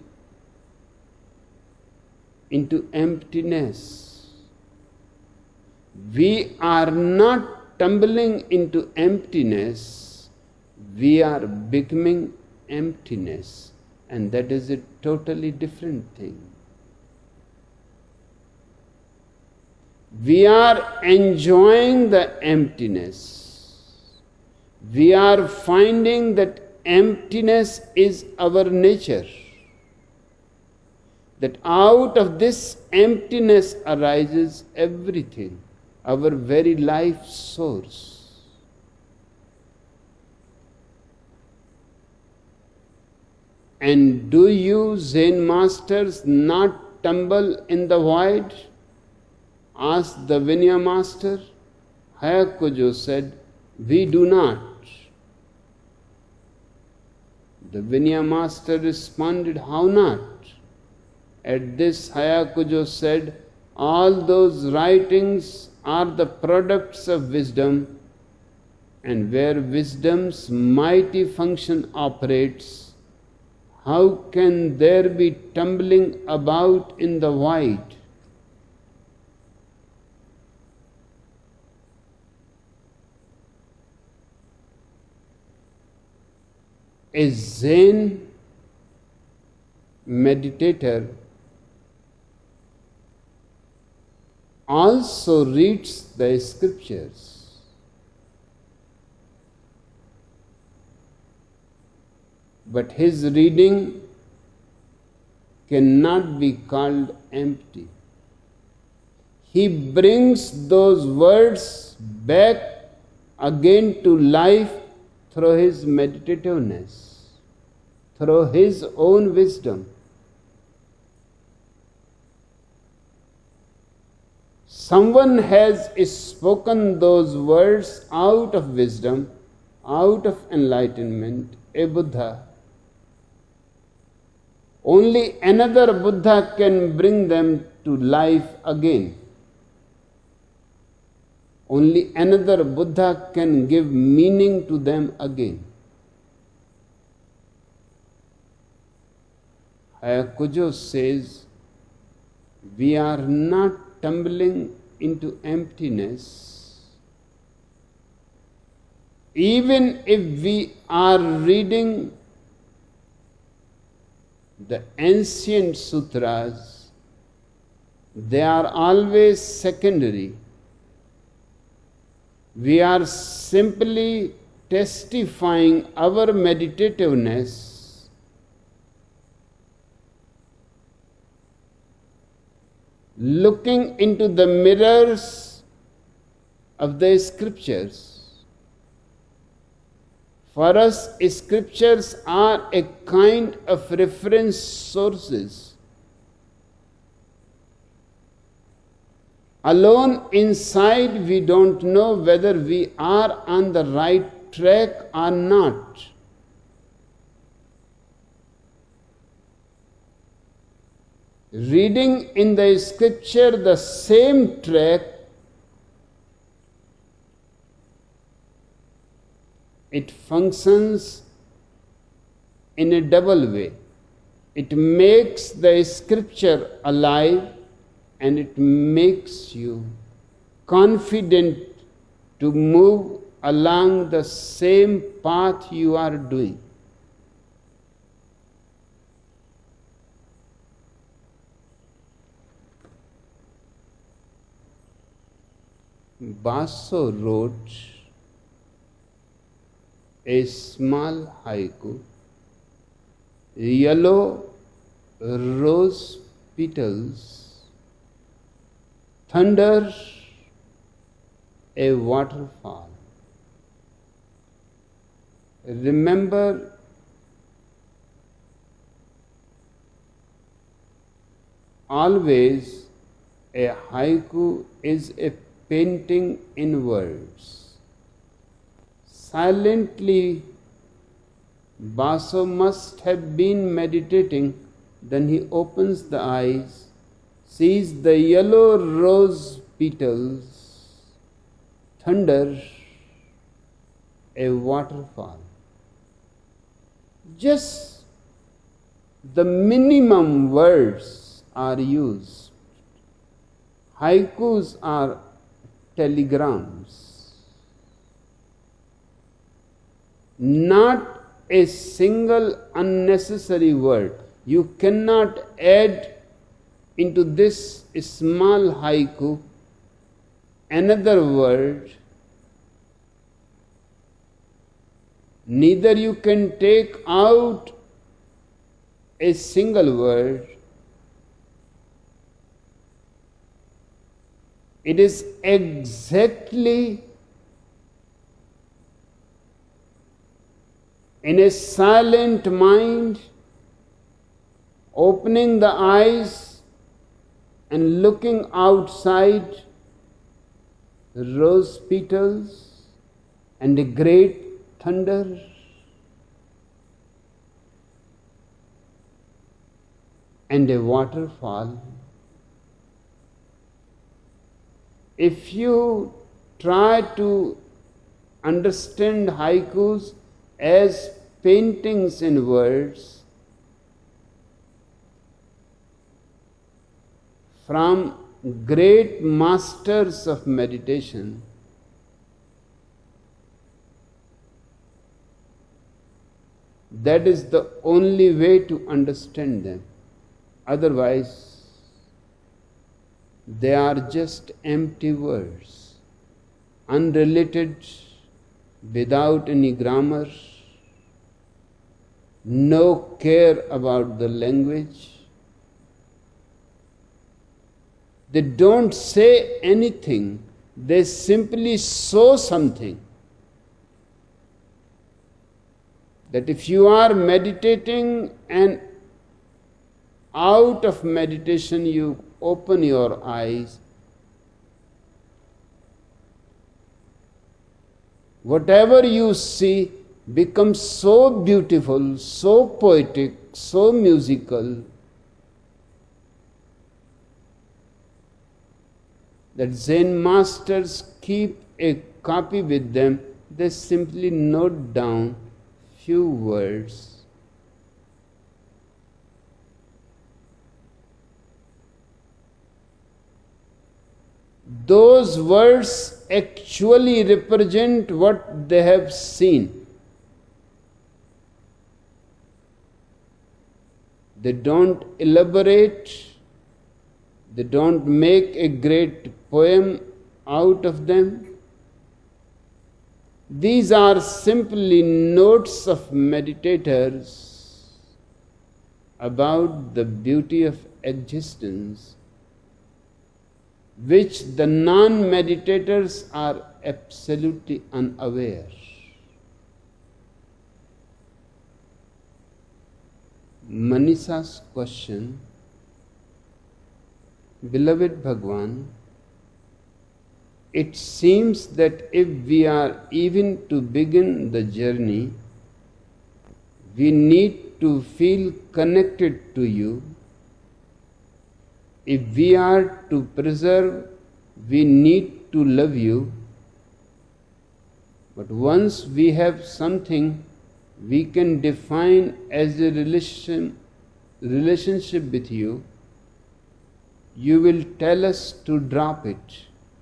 S2: into emptiness. We are not tumbling into emptiness, we are becoming emptiness, and that is a totally different thing. We are enjoying the emptiness. We are finding that emptiness is our nature. That out of this emptiness arises everything, our very life source. And do you Zen masters not tumble in the void? Asked the Vinaya master. Hayakujo said, we do not. The Vinaya master responded, how not? At this Hayakujo said, all those writings are the products of wisdom, and where wisdom's mighty function operates, how can there be tumbling about in the void? A Zen meditator also reads the scriptures. But his reading cannot be called empty. He brings those words back again to life through his meditativeness, through his own wisdom. Someone has spoken those words out of wisdom, out of enlightenment, a Buddha. Only another Buddha can bring them to life again. Only another Buddha can give meaning to them again. Hayakujo says, we are not tumbling into emptiness. Even if we are reading the ancient sutras, they are always secondary. We are simply testifying our meditativeness looking into the mirrors of the scriptures. For us, scriptures are a kind of reference sources. Alone inside, we don't know whether we are on the right track or not. Reading in the scripture the same track, it functions in a double way. It makes the scripture alive and it makes you confident to move along the same path you are doing. Baso wrote a small haiku, yellow rose petals, thunder, a waterfall. Remember, always a haiku is a painting in words. Silently, Baso must have been meditating. Then he opens the eyes, sees the yellow rose petals, thunder, a waterfall. Just the minimum words are used. Haikus are telegrams. Not a single unnecessary word. You cannot add into this small haiku another word. Neither you can take out a single word. It is exactly in a silent mind, opening the eyes and looking outside, rose petals and a great thunder. And a waterfall. If you try to understand haikus as paintings in words, from great masters of meditation, that is the only way to understand them. Otherwise, they are just empty words, unrelated, without any grammar, no care about the language. They don't say anything, they simply show something. That if you are meditating and out of meditation you open your eyes, whatever you see becomes so beautiful, so poetic, so musical, that Zen masters keep a copy with them. They simply note down few words. Those words actually represent what they have seen. They don't elaborate, they don't make a great poem out of them. These are simply notes of meditators about the beauty of existence, which the non-meditators are absolutely unaware. Manisha's question: Beloved Bhagwan, it seems that if we are even to begin the journey, we need to feel connected to you. if we are to preserve, we need to love you. But once we have something we can define as a relation, relationship with you, you will tell us to drop it.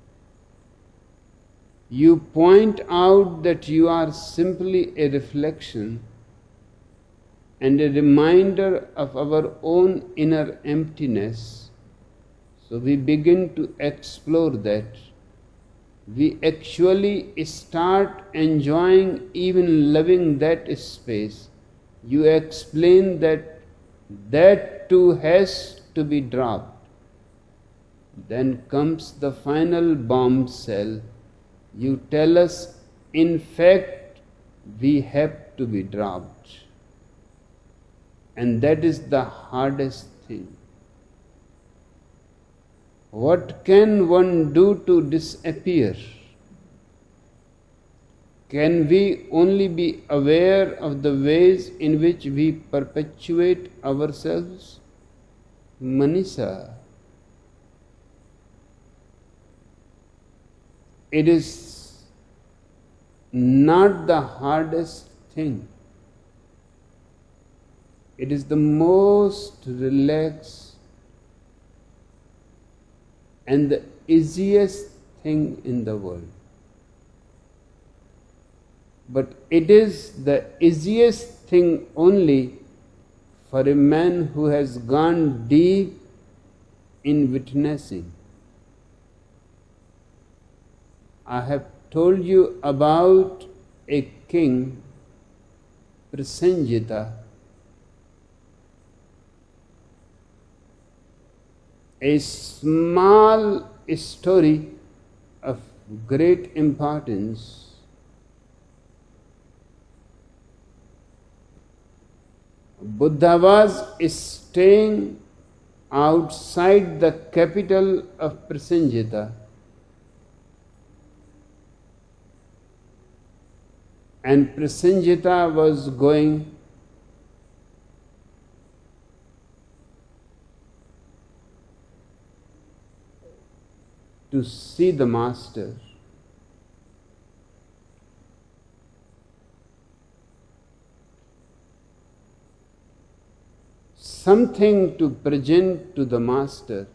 S2: You point out that you are simply a reflection and a reminder of our own inner emptiness. So we begin to explore that. We actually start enjoying, even loving that space. You explain that that too has to be dropped. Then comes the final bombshell. You tell us, in fact, we have to be dropped. And that is the hardest thing. What can one do to disappear? Can we only be aware of the ways in which we perpetuate ourselves? Manisha, it is not the hardest thing. It is the most relaxed and the easiest thing in the world. But it is the easiest thing only for a man who has gone deep in witnessing. I have told you about a king, Prasenjita, a small story of great importance. Buddha was staying outside the capital of Prasenjita, and Prasenjita was going to see the master. Something to present to the master.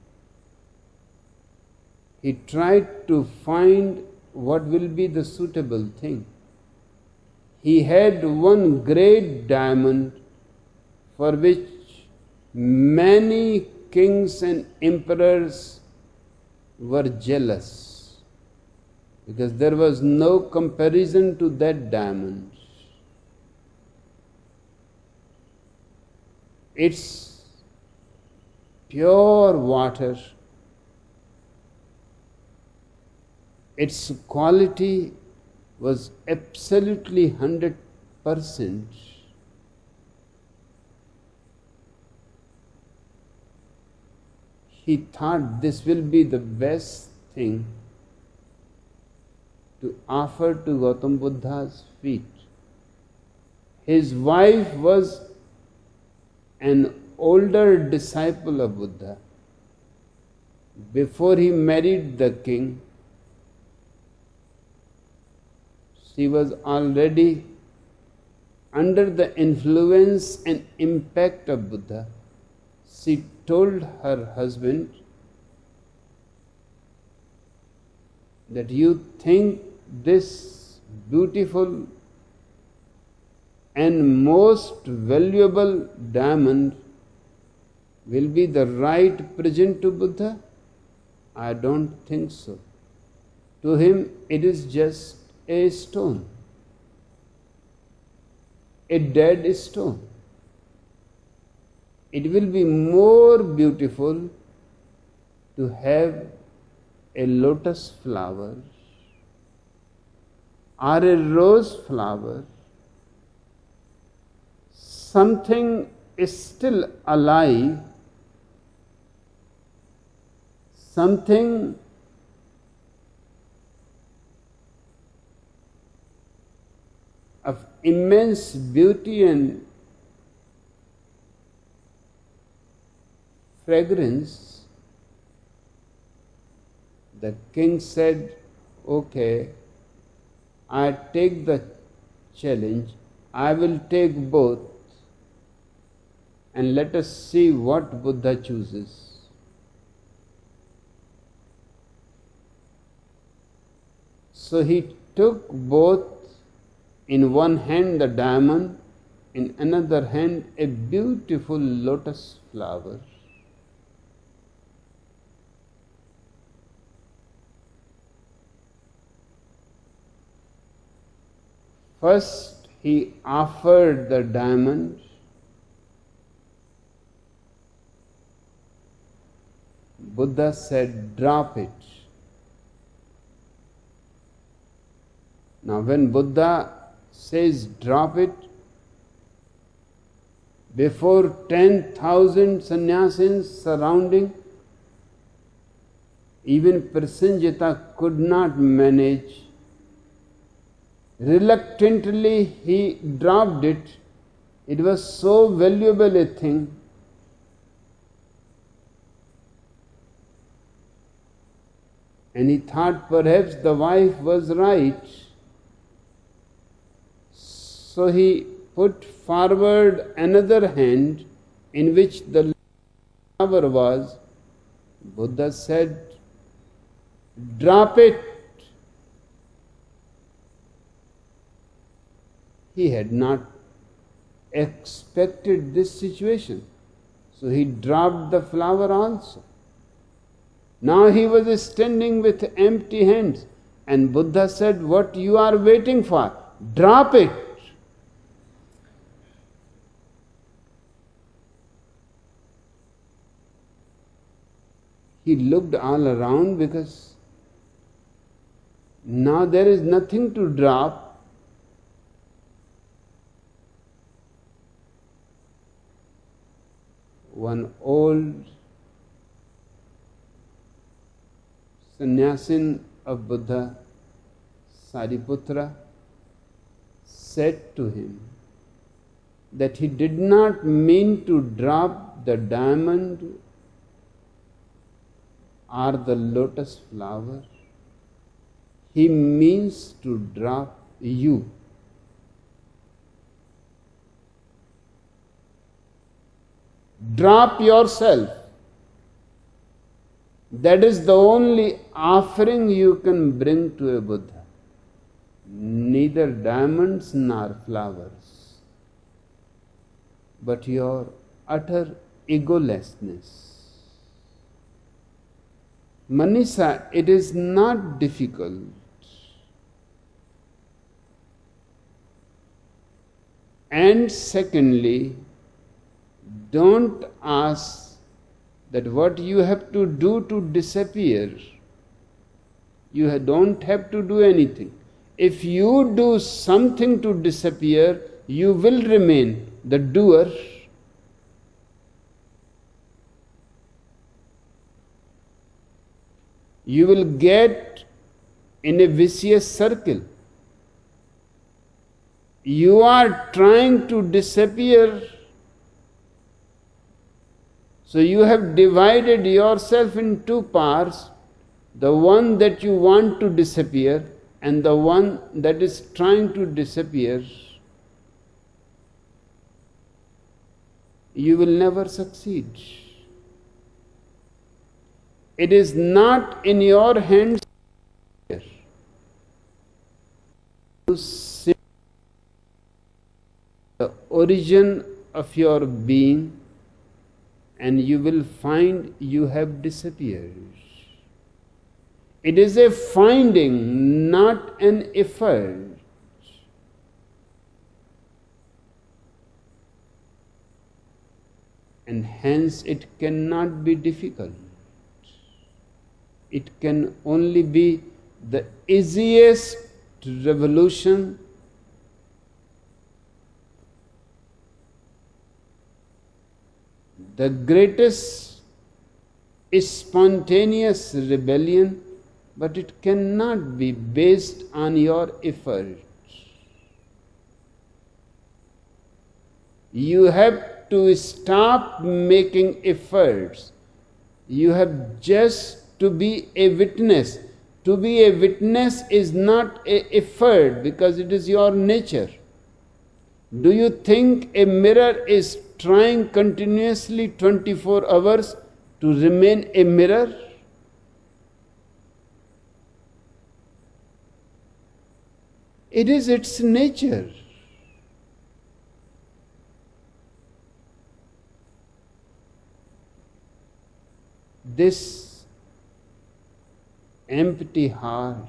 S2: He tried to find what will be the suitable thing. He had one great diamond for which many kings and emperors were jealous, because there was no comparison to that diamond. It's pure water. Its quality was absolutely one hundred percent. He thought this will be the best thing to offer to Gautam Buddha's feet. His wife was an older disciple of Buddha. Before he married the king, she was already under the influence and impact of Buddha. She told her husband that you think this beautiful and most valuable diamond will be the right present to Buddha? I don't think so. To him it is just a stone, a dead stone. It will be more beautiful to have a lotus flower or a rose flower, something is still alive, something of immense beauty and fragrance, The king said, okay, I take the challenge, I will take both, and let us see what Buddha chooses. So he took both, in one hand the diamond, in another hand a beautiful lotus flower. First he offered the diamond. Buddha said, drop it. Now when Buddha says drop it, before ten thousand sannyasins surrounding, even Prasenjita could not manage. Reluctantly he dropped it. It was so valuable a thing. And he thought perhaps the wife was right. So he put forward another hand in which the flower was. Buddha said, drop it. He had not expected this situation. So he dropped the flower also. Now he was standing with empty hands. And Buddha said, what you are waiting for? Drop it. He looked all around because now there is nothing to drop. One old sannyasin of Buddha, Sariputra, said to him that he did not mean to drop the diamond or the lotus flower. He means to drop you. Drop yourself. That is the only offering you can bring to a Buddha. Neither diamonds nor flowers, but your utter egolessness. Manisha, it is not difficult. And secondly, don't ask that what you have to do to disappear. You don't have to do anything. If you do something to disappear, you will remain the doer. You will get in a vicious circle. You are trying to disappear. So you have divided yourself in two parts, the one that you want to disappear and the one that is trying to disappear. You will never succeed. It is not in your hands to see the origin of your being, and you will find you have disappeared. It is a finding, not an effort. And hence it cannot be difficult. It can only be the easiest revolution, the greatest spontaneous rebellion, but it cannot be based on your effort. You have to stop making efforts. You have just to be a witness. To be a witness is not an effort because it is your nature. Do you think a mirror is trying continuously twenty-four hours to remain a mirror? It is its nature. This empty heart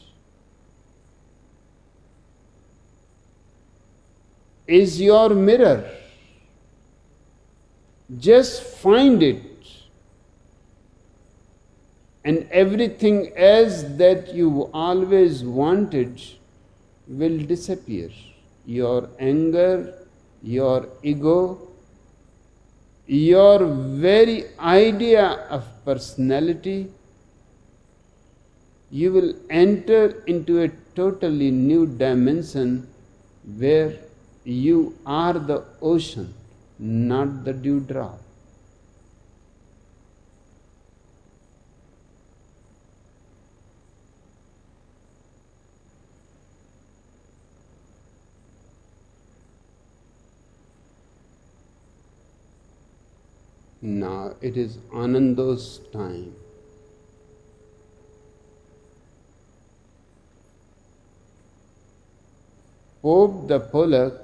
S2: is your mirror. Just find it, and everything else that you always wanted will disappear. Your anger, your ego, your very idea of personality, you will enter into a totally new dimension where you are the ocean, not the dewdrop. Now it is Anando's time. Pope the Pollock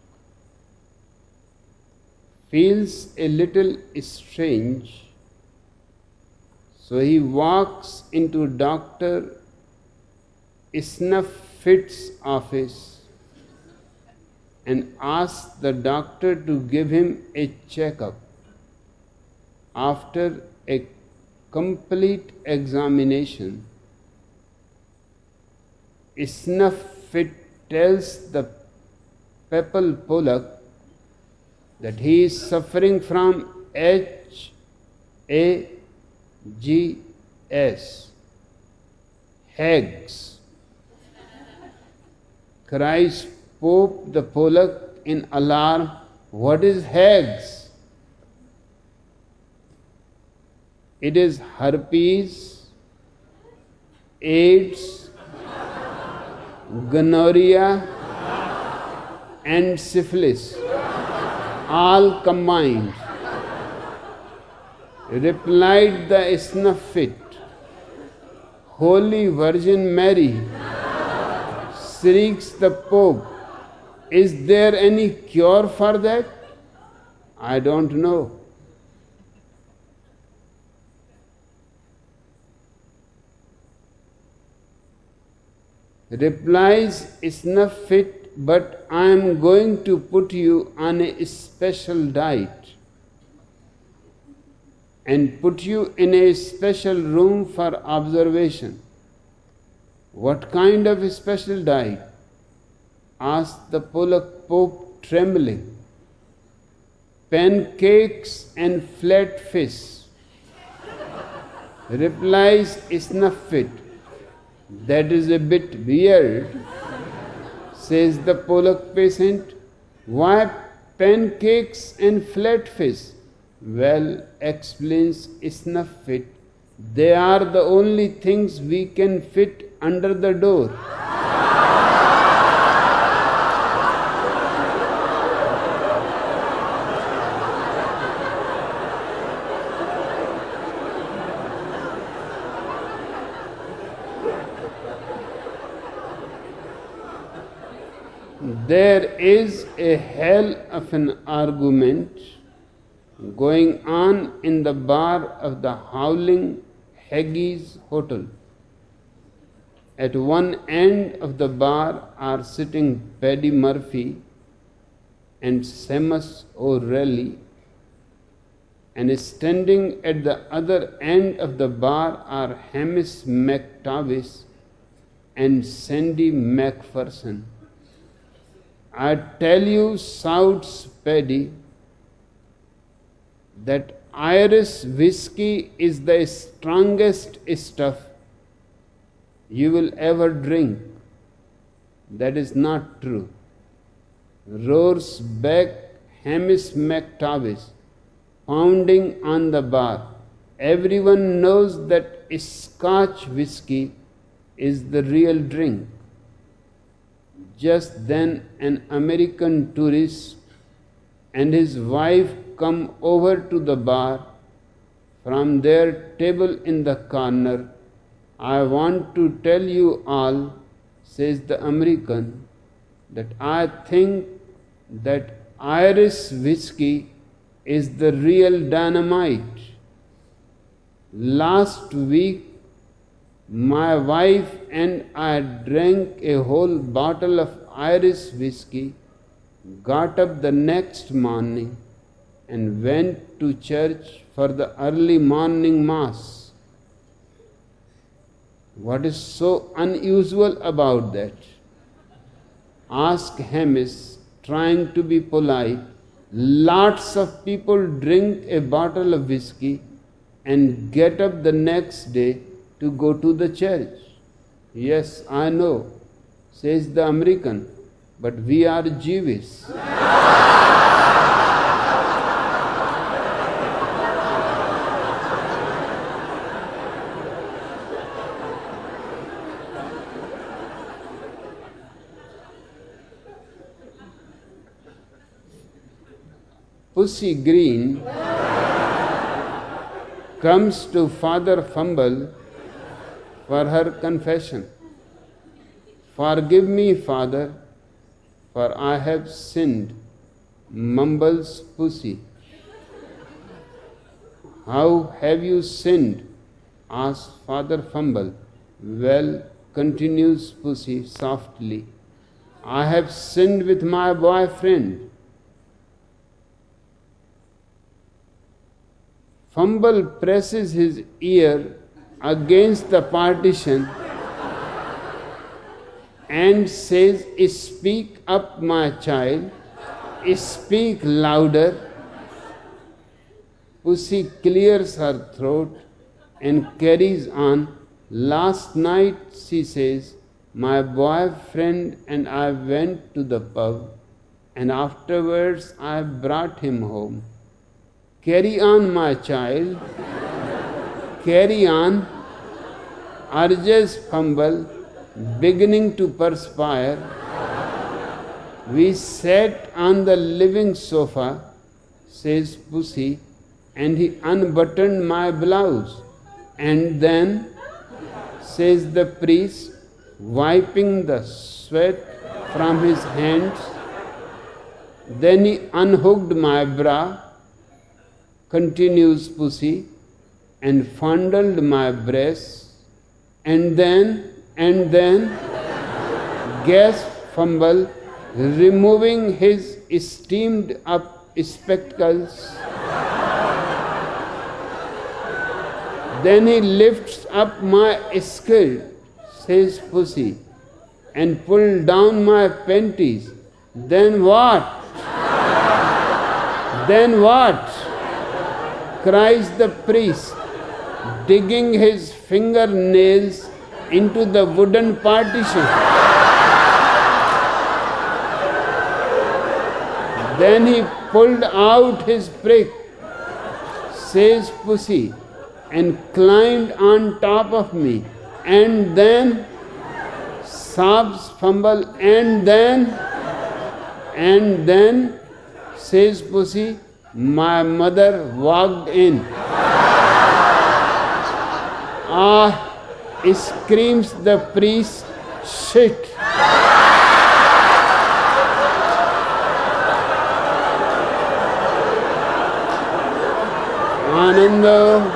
S2: feels a little strange, so he walks into Doctor Snuffit's office and asks the doctor to give him a checkup. After a complete examination, Snuffit tells the Pepple Pollock that he is suffering from H A G S, Hags. Cries Pope the Pollock in alarm, "What is Hags?" It is herpes, AIDS, gonorrhea, and syphilis, all combined. Replied the Snuffit, "Holy Virgin Mary," shrieks the Pope, "is there any cure for that?" "I don't know." Replies Snuffit, "But I am going to put you on a special diet and put you in a special room for observation." "What kind of a special diet?" asked the Pollock Pope, trembling. "Pancakes and flat fish." Replies Snuffit, "That is a bit weird," says the Pollock patient. "Why pancakes and flat fish?" "Well," explains Snuffit, "they are the only things we can fit under the door." There is a hell of an argument going on in the bar of the Howling Haggis Hotel. At one end of the bar are sitting Paddy Murphy and Seamus O'Reilly, and standing at the other end of the bar are Hamish McTavish and Sandy McPherson. "I tell you," shouts Paddy, "that Irish whiskey is the strongest stuff you will ever drink." "That is not true," roars back Hamish McTavish, pounding on the bar. "Everyone knows that Scotch whiskey is the real drink. Just then an American tourist and his wife come over to the bar from their table in the corner. I want to tell you all, says the American, that I think that Irish whiskey is the real dynamite. Last week, my wife and I drank a whole bottle of Irish whiskey, got up the next morning, and went to church for the early morning mass. What is so unusual about that? Asked Hamish, trying to be polite. Lots of people drink a bottle of whiskey and get up the next day to go to the church. Yes, I know, says the American, but we are Jewish. Pussy Green comes to Father Fumble for her confession. Forgive me, Father, for I have sinned, mumbles Pussy. How have you sinned? Asks Father Fumble. Well, continues Pussy softly, I have sinned with my boyfriend. Fumble presses his ear against the partition and says, speak up, my child, speak louder. Pussy clears her throat and carries on. Last night, she says, my boyfriend and I went to the pub, and afterwards I brought him home. Carry on, my child, carry on, urges Fumble, beginning to perspire. We sat on the living sofa, says Pussy, and he unbuttoned my blouse. And then, says the priest, wiping the sweat from his hands, then he unhooked my bra, continues Pussy, and fondled my breasts, and then, and then, gasped Fumble, removing his steamed up spectacles. Then he lifts up my skirt, says Pussy, and pulled down my panties. Then what? Then what? Cries the priest, digging his fingernails into the wooden partition. Then he pulled out his prick, says Pussy, and climbed on top of me. And then, sobs Fumble, and then, and then, says Pussy, my mother walked in. Ah, screams the priest, shit. Ananda.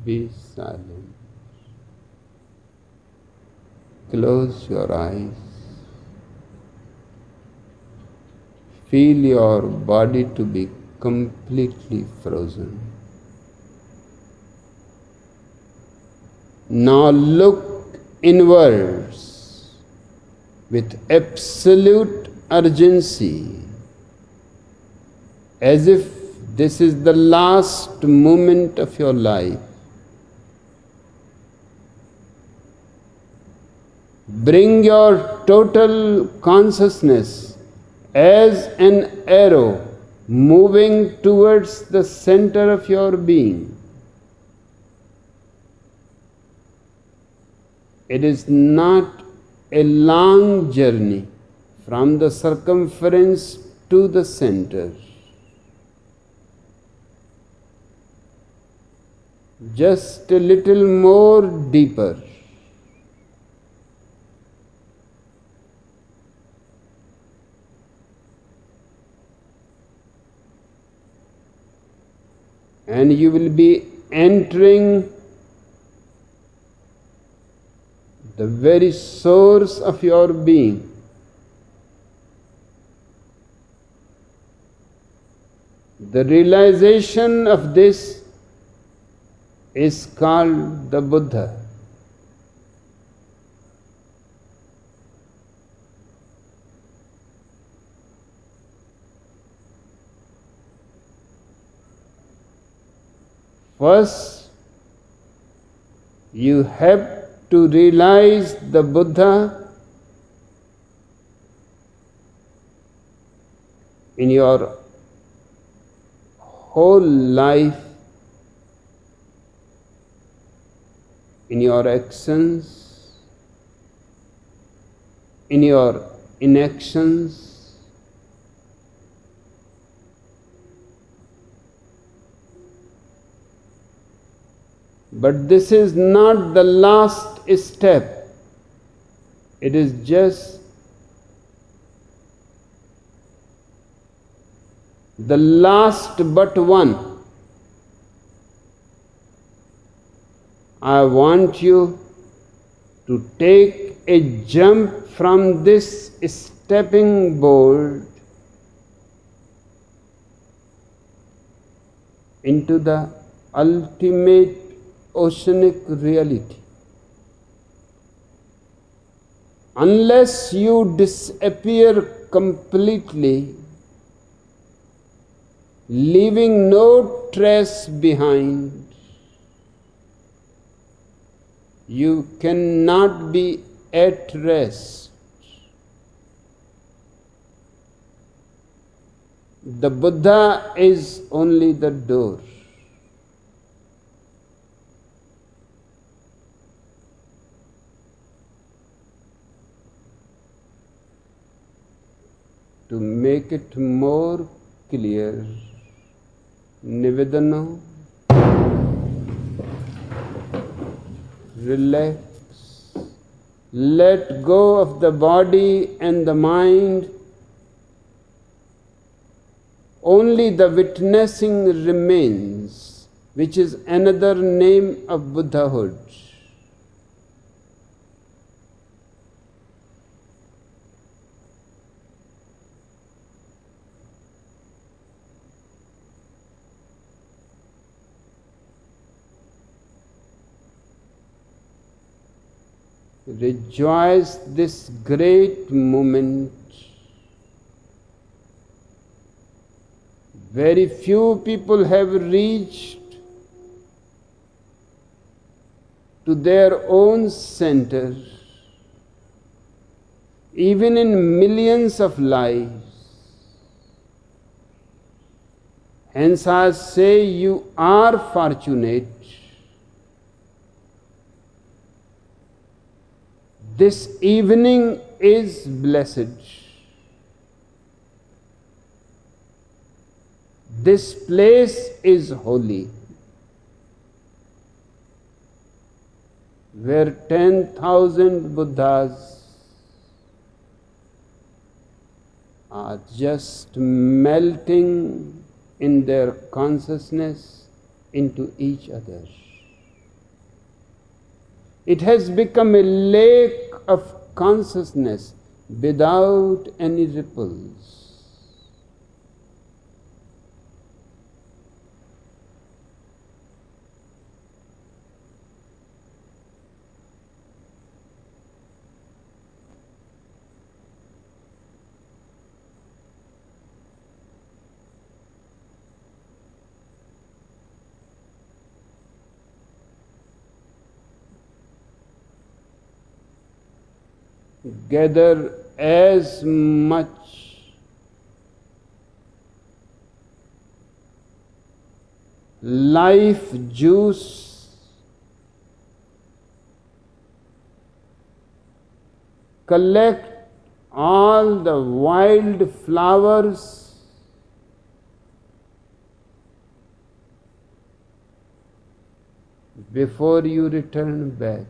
S2: Be silent. Close your eyes. Feel your body to be completely frozen. Now look inwards with absolute urgency, as if this is the last moment of your life. Bring your total consciousness as an arrow moving towards the center of your being. It is not a long journey from the circumference to the center. Just a little more deeper. And you will be entering the very source of your being. The realization of this is called the Buddha. First, you have to realize the Buddha in your whole life, in your actions, in your inactions. But this is not the last step. It is just the last but one. I want you to take a jump from this stepping board into the ultimate oceanic reality. Unless you disappear completely, leaving no trace behind, you cannot be at rest. The Buddha is only the door. To make it more clear, Nivedana, relax, let go of the body and the mind. Only the witnessing remains, which is another name of Buddhahood. Rejoice this great moment. Very few people have reached to their own center, even in millions of lives. Hence I say you are fortunate. This evening is blessed. This place is holy, where ten thousand Buddhas are just melting in their consciousness into each other. It has become a lake of consciousness without any ripples. Gather as much life juice, collect all the wild flowers, before you return back.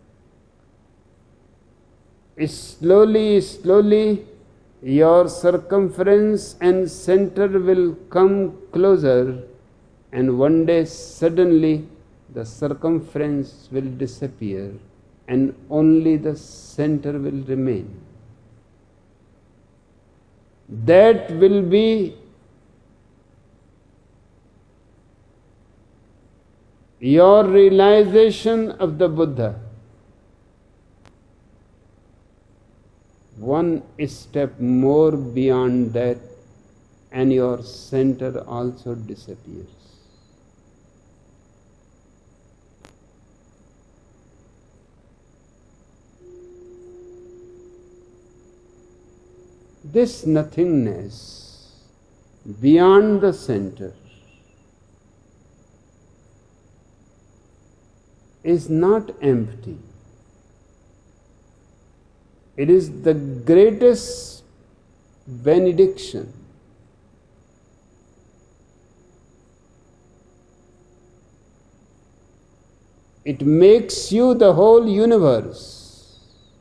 S2: Slowly, slowly, your circumference and center will come closer, and one day suddenly the circumference will disappear and only the center will remain. That will be your realization of the Buddha. One step more beyond that, and your center also disappears. This nothingness beyond the center is not empty. It is the greatest benediction. It makes you the whole universe.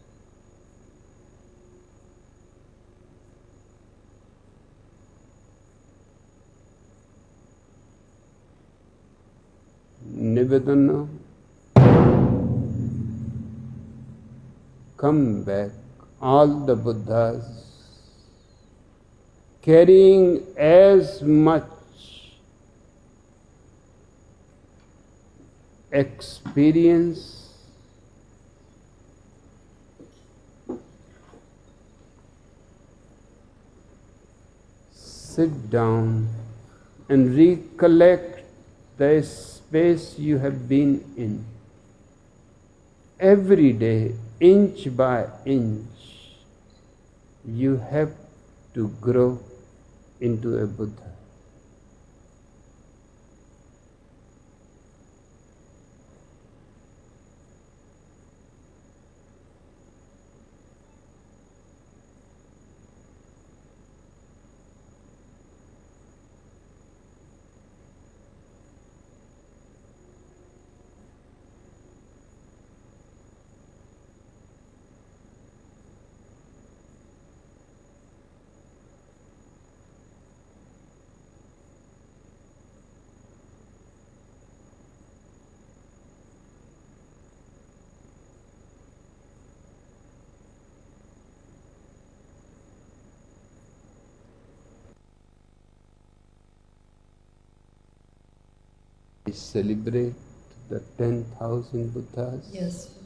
S2: Nivedana, come back. All the Buddhas carrying as much experience, sit down and recollect the space you have been in. Every day, inch by inch, you have to grow into a Buddha. We celebrate the ten thousand Buddhas.
S1: Yes.